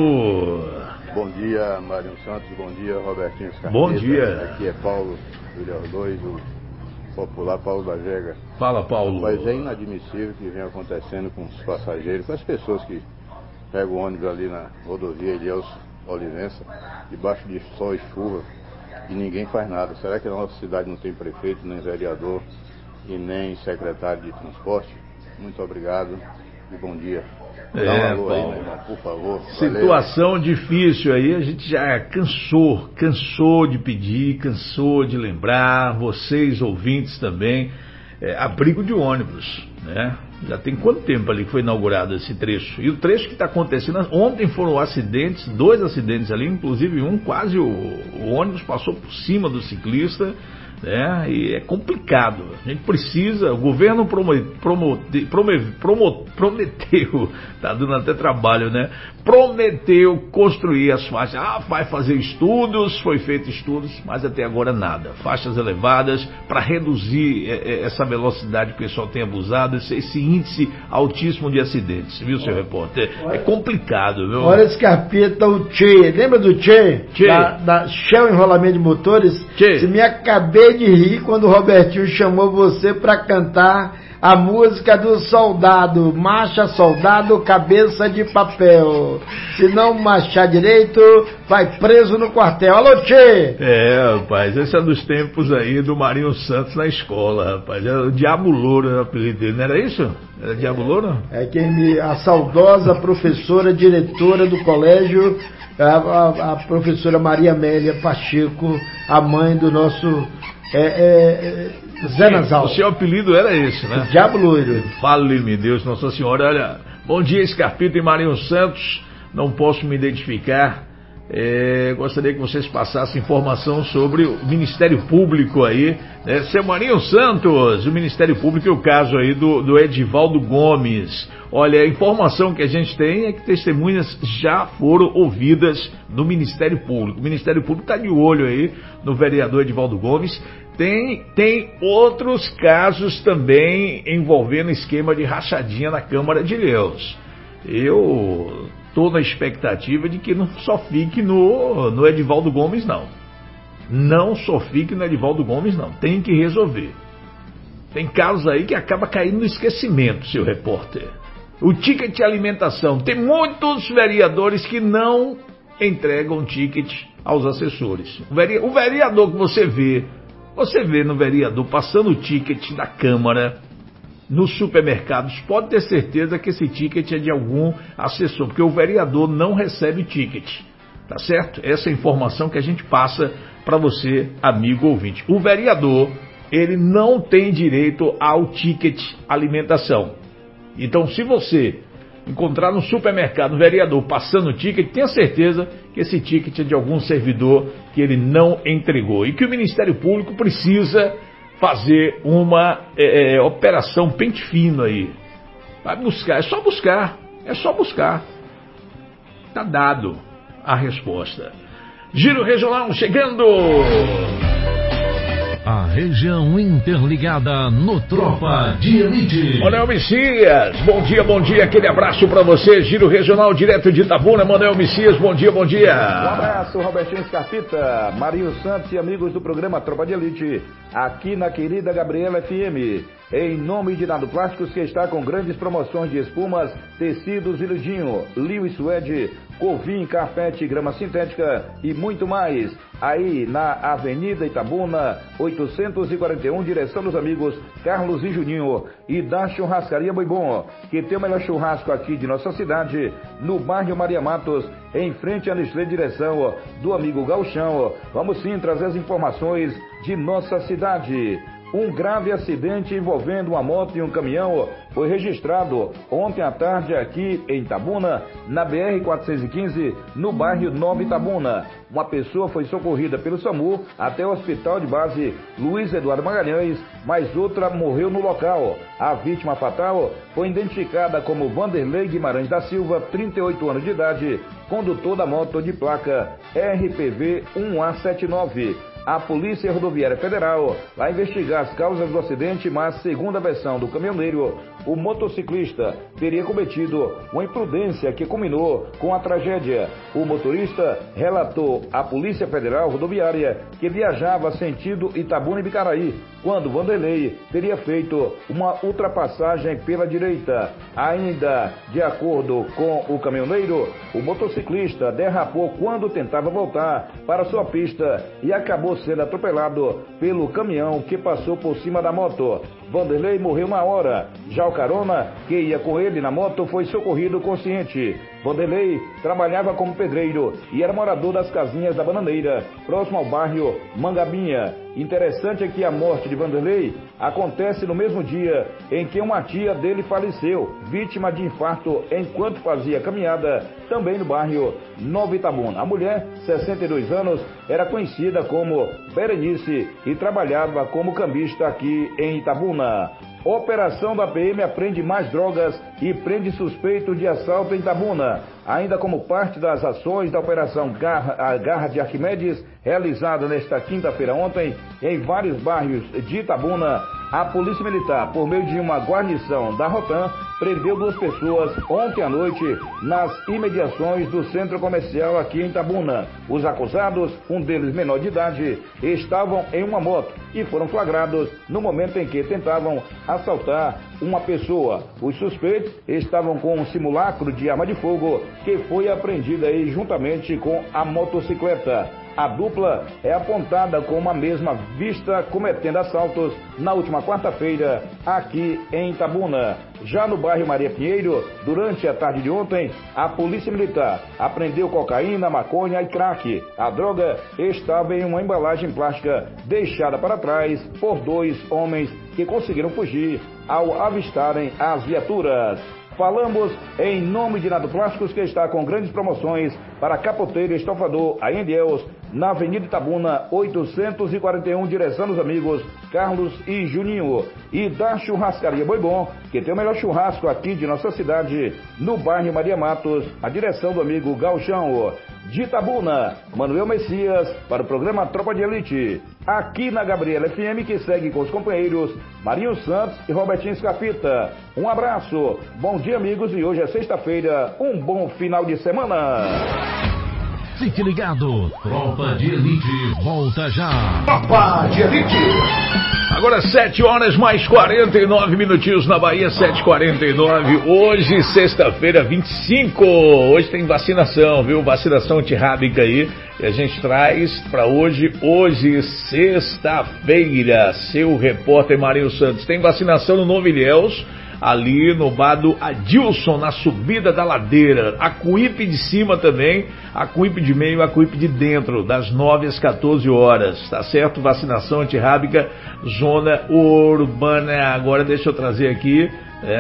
Bom dia, Mário Santos, bom dia, Robertinho Scarpeta. Bom dia. Aqui é Paulo, Ilhéus dois, o popular Paulo da Vega. Fala, Paulo. Mas é inadmissível o que vem acontecendo com os passageiros, com as pessoas que pegam o ônibus ali na rodovia Ilhéus Olivença, debaixo de sol e chuva, e ninguém faz nada. Será que a nossa cidade não tem prefeito, nem vereador e nem secretário de transporte? Muito obrigado e bom dia. Dá um É, alô aí, Paulo. meu irmão, por favor. Situação difícil aí, a gente já cansou, cansou de pedir, cansou de lembrar, vocês ouvintes também, é, abrigo de ônibus, né? Já tem quanto tempo ali que foi inaugurado esse trecho? E o trecho que está acontecendo, ontem foram acidentes, dois acidentes ali, inclusive um quase o, o ônibus passou por cima do ciclista, né? E é complicado. A gente precisa, o governo promo, promo, promo, promo, prometeu, tá dando até trabalho, né? Prometeu construir as faixas. Ah, vai fazer estudos, foi feito estudos, mas até agora nada. Faixas elevadas para reduzir é, essa velocidade que o pessoal tem abusado, esse, esse índice altíssimo de acidentes, viu, seu repórter? É complicado, viu? Olha esse capeta, o Tchê. Lembra do Tchê? Tchê. Da, da Shell Enrolamento de Motores? Tchê. Se me acabei de rir quando o Robertinho chamou você pra cantar a música do soldado. Marcha, soldado, cabeça de papel. Se não marchar direito, vai preso no quartel. Alô, Tchê! É, rapaz, esse é dos tempos aí do Marinho Santos na escola, rapaz. Era o Diabo Louro, era o apelido dele, não era isso? Era Diabo Louro? É quem me, a saudosa professora, diretora do colégio, a, a, a professora Maria Amélia Pacheco, a mãe do nosso é, é, Zé Nasal. O seu apelido era esse, né? Diabo Loiro. Fale-me Deus, Nossa Senhora. Olha, bom dia, Scarpeta e Marinho Santos. Não posso me identificar. É, gostaria que vocês passassem informação sobre o Ministério Público aí, né? Seu Marinho Santos, o Ministério Público e o caso aí do, do Edivaldo Gomes. Olha, a informação que a gente tem é que testemunhas já foram ouvidas no Ministério Público. O Ministério Público está de olho aí no vereador Edivaldo Gomes. Tem, tem outros casos também envolvendo esquema de rachadinha na Câmara de Ilhéus. Eu estou na expectativa de que não só fique no, no Edivaldo Gomes, não. Não só fique no Edivaldo Gomes, não. Tem que resolver. Tem casos aí que acaba caindo no esquecimento, seu repórter. O ticket de alimentação. Tem muitos vereadores que não entregam ticket aos assessores. O vereador, o vereador que você vê, você vê no vereador passando o ticket da Câmara nos supermercados, pode ter certeza que esse ticket é de algum assessor, porque o vereador não recebe ticket, tá certo? Essa é a informação que a gente passa para você, amigo ouvinte. O vereador, ele não tem direito ao ticket alimentação. Então, se você encontrar no supermercado um vereador passando o ticket, tenha certeza que esse ticket é de algum servidor que ele não entregou e que o Ministério Público precisa fazer uma é, é, operação pente fino aí. Vai buscar, é só buscar, é só buscar. Tá dado a resposta. Giro Regional chegando! A região interligada no Tropa de Elite. Manuel Messias, bom dia, bom dia, aquele abraço pra você. Giro Regional direto de Itabuna, Manuel Messias, bom dia, bom dia. Um abraço, Robertinho Scarpeta, Marinho Santos e amigos do programa Tropa de Elite, aqui na querida Gabriela F M. Em nome de Nado Plásticos, que está com grandes promoções de espumas, tecidos e lidinho, Liu e Suede, Covim, carpete, grama sintética e muito mais. Aí na Avenida Itabuna, oitocentos e quarenta e um, direção dos amigos Carlos e Juninho. E da Churrascaria Boi Bom, que tem o melhor churrasco aqui de nossa cidade, no bairro Maria Matos, em frente à Nestlé, direção do amigo Gauchão. Vamos sim trazer as informações de nossa cidade. Um grave acidente envolvendo uma moto e um caminhão foi registrado ontem à tarde aqui em Itabuna, na B R quatrocentos e quinze, no bairro Nova Itabuna. Uma pessoa foi socorrida pelo SAMU até o hospital de base Luiz Eduardo Magalhães, mas outra morreu no local. A vítima fatal foi identificada como Vanderlei Guimarães da Silva, trinta e oito anos de idade, condutor da moto de placa R P V um A setenta e nove. a Polícia Rodoviária Federal vai investigar as causas do acidente, mas, segundo a versão do caminhoneiro, o motociclista teria cometido uma imprudência que culminou com a tragédia. O motorista relatou à Polícia Federal Rodoviária que viajava sentido Itabuna e Bicaraí, quando Vanderlei teria feito uma ultrapassagem pela direita. Ainda de acordo com o caminhoneiro, o motociclista derrapou quando tentava voltar para sua pista e acabou sendo atropelado pelo caminhão que passou por cima da moto. Vanderlei morreu na hora. Já o carona, que ia com ele na moto, foi socorrido consciente. Vanderlei trabalhava como pedreiro e era morador das casinhas da Bananeira, próximo ao bairro Mangabinha. Interessante é que a morte de Vanderlei acontece no mesmo dia em que uma tia dele faleceu, vítima de infarto enquanto fazia caminhada, também no bairro Nova Itabuna. A mulher, sessenta e dois anos, era conhecida como Berenice e trabalhava como cambista aqui em Itabuna. Operação da P M apreende mais drogas e prende suspeito de assalto em Itabuna. Ainda como parte das ações da Operação Garra, a Garra de Arquimedes, realizada nesta quinta-feira ontem, em vários bairros de Itabuna, a Polícia Militar, por meio de uma guarnição da Rotan, prendeu duas pessoas ontem à noite nas imediações do centro comercial aqui em Itabuna. Os acusados, um deles menor de idade, estavam em uma moto e foram flagrados no momento em que tentavam assaltar uma pessoa. Os suspeitos estavam com um simulacro de arma de fogo que foi apreendida aí juntamente com a motocicleta. A dupla é apontada com a mesma vista cometendo assaltos na última quarta-feira aqui em Itabuna. Já no bairro Maria Pinheiro, durante a tarde de ontem, a Polícia Militar apreendeu cocaína, maconha e crack. A droga estava em uma embalagem plástica deixada para trás por dois homens que conseguiram fugir ao avistarem as viaturas. Falamos em nome de Nado Plásticos, que está com grandes promoções para capoteiro e estofador a Endeus, na Avenida Itabuna, oitocentos e quarenta e um, direção dos amigos Carlos e Juninho. E da Churrascaria Boi Bom, que tem o melhor churrasco aqui de nossa cidade, no bairro Maria Matos, a direção do amigo Galchão. De Itabuna, Manuel Messias, para o programa Tropa de Elite, aqui na Gabriela F M, que segue com os companheiros Marinho Santos e Robertinho Escapita. Um abraço, bom dia amigos, e hoje é sexta-feira, um bom final de semana. Fique ligado, Tropa de Elite volta já. Tropa de Elite. Agora sete horas mais quarenta e nove minutinhos na Bahia, sete e quarenta e nove. Hoje, sexta-feira, vinte e cinco. Hoje tem vacinação, viu? Vacinação antirrábica aí. E a gente traz para hoje, hoje, sexta-feira, seu repórter Marinho Santos. Tem vacinação no Novo Ilhéus, ali no bar do Adilson, na subida da ladeira. A Cuípe de cima também, a Cuípe de meio, a Cuípe de dentro, das nove às quatorze horas, tá certo? Vacinação antirrábica, zona urbana. Agora deixa eu trazer aqui,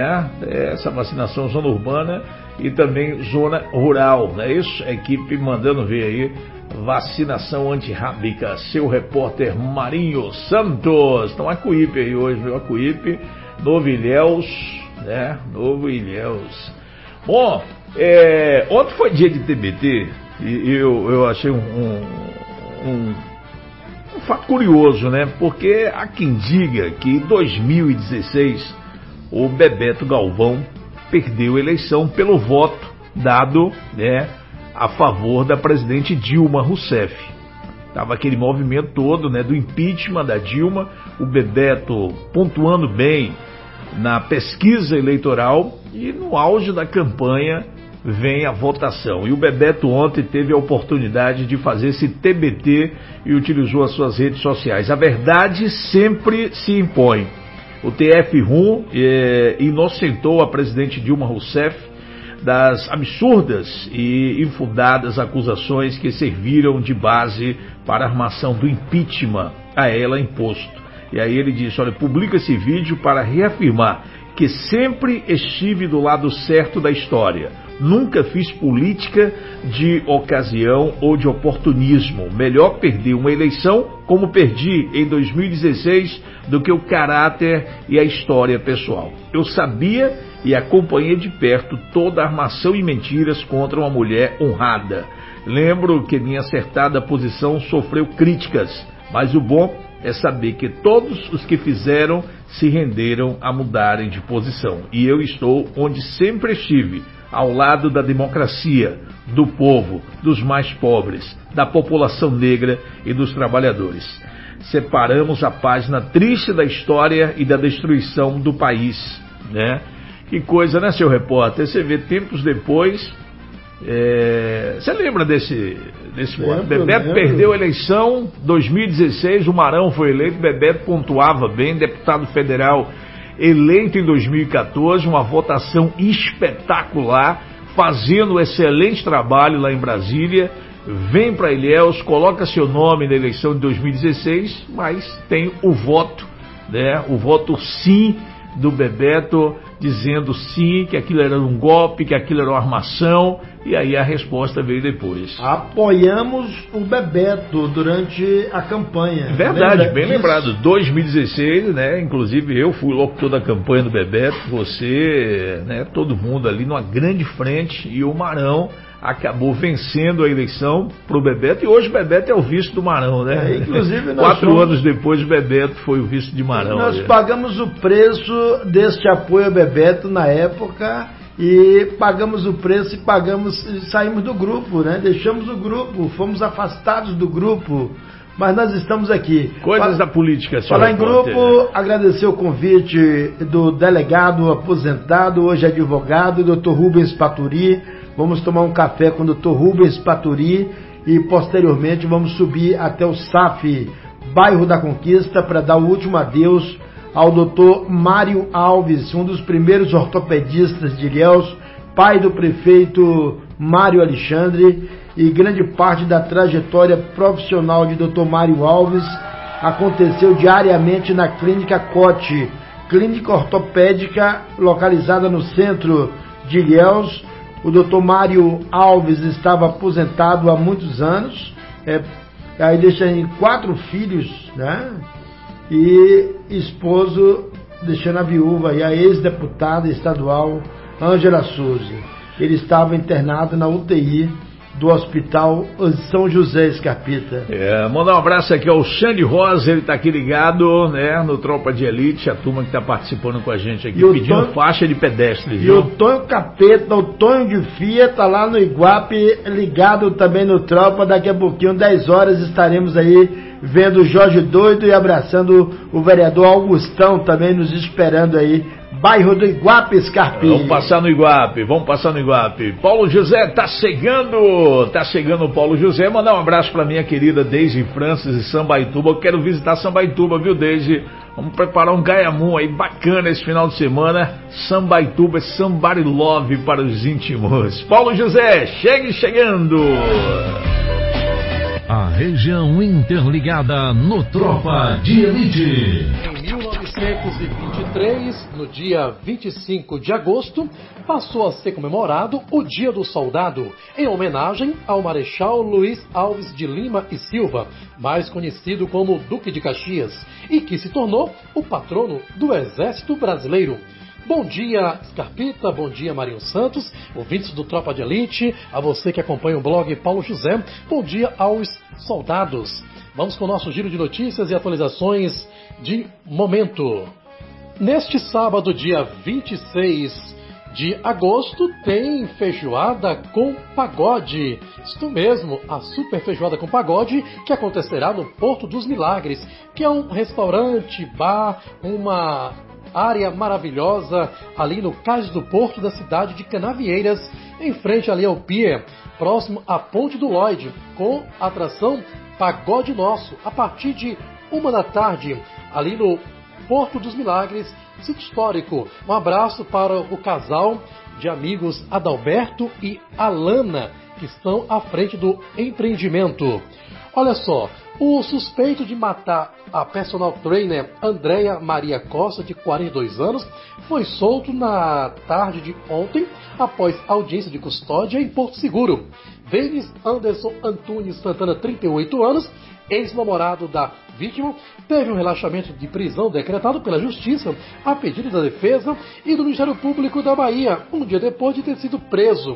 é, essa vacinação zona urbana e também zona rural, não é isso? A equipe mandando ver aí, vacinação antirrábica, seu repórter Marinho Santos. Então a Cuípe aí hoje, viu? A Cuípe, Novo Ilhéus, né? Novo Ilhéus. Bom, é, ontem foi dia de T B T e eu, eu achei um, um, um, um fato curioso, né? Porque há quem diga que em dois mil e dezesseis o Bebeto Galvão perdeu a eleição pelo voto dado, né, a favor da presidente Dilma Rousseff. Tava aquele movimento todo, né, do impeachment da Dilma, o Bebeto pontuando bem na pesquisa eleitoral e no auge da campanha vem a votação. E o Bebeto ontem teve a oportunidade de fazer esse T B T e utilizou as suas redes sociais. A verdade sempre se impõe. O T F R um eh, inocentou a presidente Dilma Rousseff das absurdas e infundadas acusações que serviram de base para a armação do impeachment a ela imposto. E aí ele disse, olha, publica esse vídeo para reafirmar que sempre estive do lado certo da história. Nunca fiz política de ocasião ou de oportunismo. Melhor perder uma eleição como perdi em dois mil e dezesseis do que o caráter e a história pessoal. Eu sabia e acompanhei de perto toda a armação e mentiras contra uma mulher honrada. Lembro que minha acertada posição sofreu críticas, Mas o bom é saber que todos os que fizeram se renderam a mudarem de posição. E eu estou onde sempre estive, ao lado da democracia, do povo, dos mais pobres, da população negra e dos trabalhadores. Separamos a página triste da história e da destruição do país, né? Que coisa, né, seu repórter? Você vê tempos depois... É... Você lembra desse, desse lembro, Bebeto lembro. Perdeu a eleição, dois mil e dezesseis, o Marão foi eleito, Bebeto pontuava bem, deputado federal eleito em dois mil e quatorze, uma votação espetacular, fazendo um excelente trabalho lá em Brasília, vem para Ilhéus, coloca seu nome na eleição de dois mil e dezesseis, mas tem o voto, né, o voto sim do Bebeto, dizendo sim, que aquilo era um golpe, que aquilo era uma armação, e aí a resposta veio depois. Apoiamos o Bebeto durante a campanha. Verdade, bem lembrado, dois mil e dezesseis, né, inclusive eu fui locutor da campanha do Bebeto, você, né, todo mundo ali numa grande frente, e o Marão acabou vencendo a eleição pro Bebeto, e hoje o Bebeto é o vice do Marão, né? É, inclusive nós Quatro fomos... anos depois o Bebeto foi o vice de Marão. Nós né? pagamos o preço deste apoio ao Bebeto na época, e pagamos o preço e pagamos, saímos do grupo, né? Deixamos o grupo, fomos afastados do grupo, mas nós estamos aqui. Coisas Fala, da política, senhor. Falar em grupo, agradecer o convite do delegado aposentado, hoje advogado, doutor Rubens Paturi. Vamos tomar um café com o doutor Rubens Paturi e posteriormente vamos subir até o S A F, bairro da Conquista, para dar o último adeus ao doutor Mário Alves, um dos primeiros ortopedistas de Ilhéus, pai do prefeito Mário Alexandre, e grande parte da trajetória profissional de doutor Mário Alves aconteceu diariamente na Clínica Cote, clínica ortopédica localizada no centro de Ilhéus. O doutor Mário Alves estava aposentado há muitos anos, é, aí deixando quatro filhos, né? E esposo, deixando a viúva e a ex-deputada estadual Ângela Souza. Ele estava internado na U T I do Hospital São José, Scarpita. É, mandar um abraço aqui ao Xande Rosa, ele tá aqui ligado, né, no Tropa de Elite, a turma que tá participando com a gente aqui, e pedindo Tonho, faixa de pedestre. E viu? O Tonho Capeta, o Tonho de Fia, tá lá no Iguape, ligado também no Tropa, daqui a pouquinho, dez horas, estaremos aí vendo o Jorge Doido e abraçando o vereador Augustão também, nos esperando aí, bairro do Iguape, Scarpi. Vamos passar no Iguape, vamos passar no Iguape. Paulo José tá chegando, tá chegando o Paulo José. Mandar um abraço pra minha querida Deise Francis de Sambaituba. Eu quero visitar Sambaituba, viu, Deise? Vamos preparar um gaiamum aí bacana esse final de semana. Sambaituba é somebody love para os íntimos. Paulo José, chegue chegando. A região interligada no Tropa de Elite. Em mil novecentos e vinte e três, no dia vinte e cinco de agosto, passou a ser comemorado o Dia do Soldado, em homenagem ao Marechal Luiz Alves de Lima e Silva, mais conhecido como Duque de Caxias, e que se tornou o patrono do Exército Brasileiro. Bom dia, Scarpita, bom dia, Marinho Santos, ouvintes do Tropa de Elite, a você que acompanha o blog Paulo José, bom dia aos soldados. Vamos com o nosso giro de notícias e atualizações de momento. Neste sábado, dia vinte e seis de agosto, tem feijoada com pagode. Isto mesmo, a super feijoada com pagode, que acontecerá no Porto dos Milagres, que é um restaurante, bar, uma área maravilhosa ali no Cais do Porto da cidade de Canavieiras, em frente ali ao pier, próximo à Ponte do Lloyd, com a atração Pagode Nosso, a partir de uma da tarde, ali no Porto dos Milagres, sítio histórico. Um abraço para o casal de amigos Adalberto e Alana, que estão à frente do empreendimento. Olha só, o suspeito de matar a personal trainer Andréia Maria Costa, de quarenta e dois anos, foi solto na tarde de ontem, após audiência de custódia em Porto Seguro. Denis Anderson Antunes Santana, trinta e oito anos, ex-namorado da vítima, teve um relaxamento de prisão decretado pela Justiça a pedido da Defesa e do Ministério Público da Bahia, um dia depois de ter sido preso.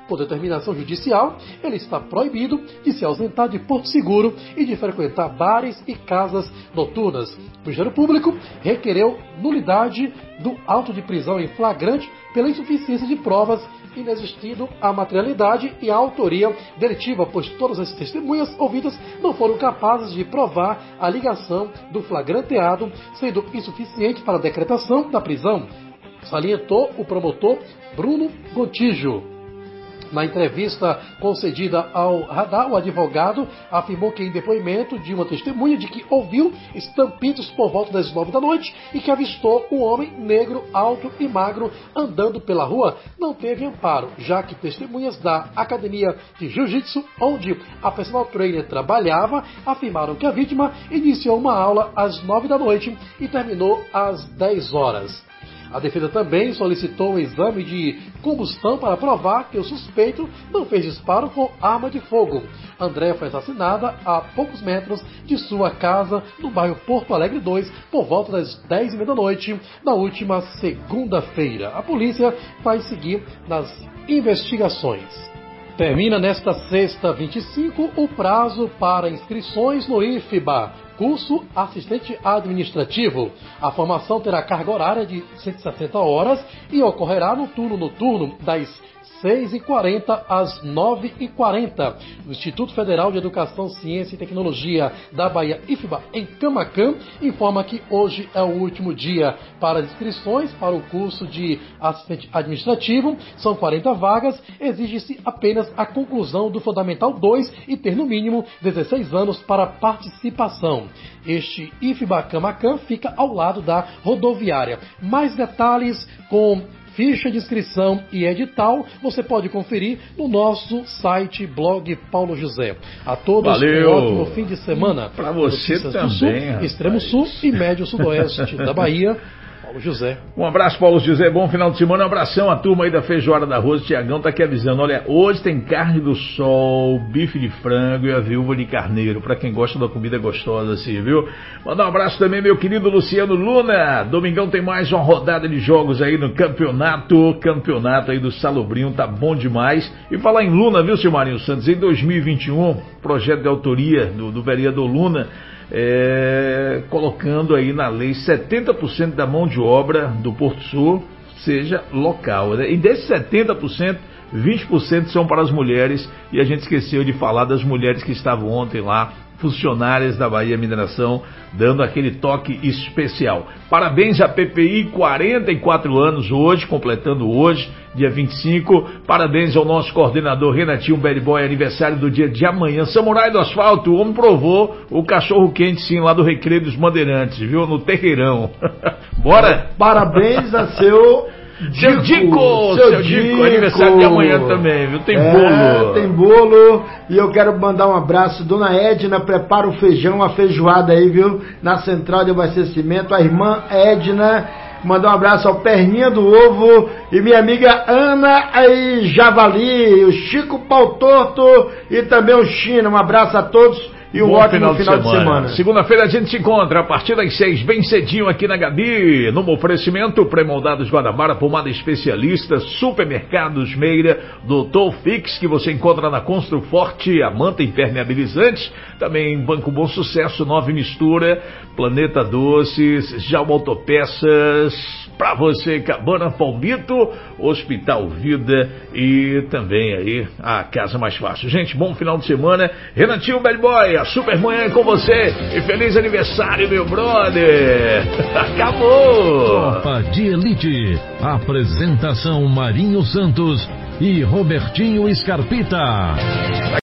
Por determinação judicial, ele está proibido de se ausentar de Porto Seguro e de frequentar bares e casas noturnas. O Ministério Público requereu nulidade do auto de prisão em flagrante pela insuficiência de provas, inexistindo a materialidade e a autoria delitiva, pois todas as testemunhas ouvidas não foram capazes de provar a ligação do flagranteado, sendo insuficiente para a decretação da prisão, salientou o promotor Bruno Gontijo. Na entrevista concedida ao Radar, o advogado afirmou que em depoimento de uma testemunha de que ouviu estampidos por volta das nove da noite e que avistou um homem negro, alto e magro andando pela rua, não teve amparo, já que testemunhas da Academia de Jiu-Jitsu, onde a personal trainer trabalhava, afirmaram que a vítima iniciou uma aula às nove da noite e terminou às dez horas. A defesa também solicitou um exame de combustão para provar que o suspeito não fez disparo com arma de fogo. André foi assassinada a poucos metros de sua casa no bairro Porto Alegre dois por volta das dez e meia da noite na última segunda-feira. A polícia vai seguir nas investigações. Termina nesta sexta, vinte e cinco, o prazo para inscrições no I F B A, curso assistente administrativo. A formação terá carga horária de cento e sessenta horas e ocorrerá no turno noturno das seis e quarenta às nove e quarenta. O Instituto Federal de Educação, Ciência e Tecnologia da Bahia, I F B A, em Camaquã, informa que hoje é o último dia para as inscrições para o curso de assistente administrativo. São quarenta vagas, exige-se apenas a conclusão do Fundamental dois e ter no mínimo dezesseis anos para participação. Este I F B A Camaquã fica ao lado da rodoviária. Mais detalhes com ficha de inscrição e edital você pode conferir no nosso site blog Paulo José. A todos Valeu. Um ótimo fim de semana. Para você Notícias também, do Sul, rapaz. Extremo Sul e Médio Sudoeste da Bahia. Paulo José. Um abraço, Paulo José, bom final de semana, um abração à turma aí da Feijoada da Rosa. Tiagão tá aqui avisando, olha, hoje tem carne do sol, bife de frango e a viúva de carneiro, pra quem gosta da comida gostosa assim, viu? Mandar um abraço também, meu querido Luciano Luna. Domingão tem mais uma rodada de jogos aí no campeonato, campeonato aí do Salobrinho, tá bom demais. E falar em Luna, viu, seu Marinho Santos, em dois mil e vinte e um, projeto de autoria do, do vereador Luna, É, colocando aí na lei setenta por cento da mão de obra do Porto Sul seja local, né? E desses setenta por cento, vinte por cento são para as mulheres, e a gente esqueceu de falar das mulheres que estavam ontem lá, funcionárias da Bahia Mineração, dando aquele toque especial. Parabéns à P P I, quarenta e quatro anos hoje, completando hoje, dia vinte e cinco. Parabéns ao nosso coordenador Renatinho Bad Boy, aniversário do dia de amanhã. Samurai do Asfalto, o homem provou o cachorro quente sim, lá do Recreio dos Bandeirantes, viu? No Terreirão. Bora? Parabéns a seu... Seu Dico, seu, seu Dico, Dico, aniversário de amanhã também, viu? Tem é, bolo. Tem bolo, e eu quero mandar um abraço. Dona Edna, prepara o feijão, a feijoada aí, viu? Na central de abastecimento, a irmã Edna, mandar um abraço ao Perninha do Ovo, e minha amiga Ana aí, Javali, o Chico Pau Torto, e também o China. Um abraço a todos. E um Bom ótimo final de final semana. de semana. Segunda-feira a gente se encontra a partir das seis, bem cedinho aqui na Gabi, no oferecimento pré-moldados Guanabara, pomada especialista, supermercados Meira, Doutor Fix, que você encontra na Construforte, a manta impermeabilizante, também Banco Bom Sucesso, Nove Mistura, Planeta Doces, Jalma Autopeças, pra você, Cabana Palmito, Hospital Vida e também aí a Casa Mais Fácil. Gente, bom final de semana. Renatinho Bad Boy, a super manhã com você e feliz aniversário, meu brother. Acabou. Tropa de Elite. Apresentação Marinho Santos e Robertinho Scarpita.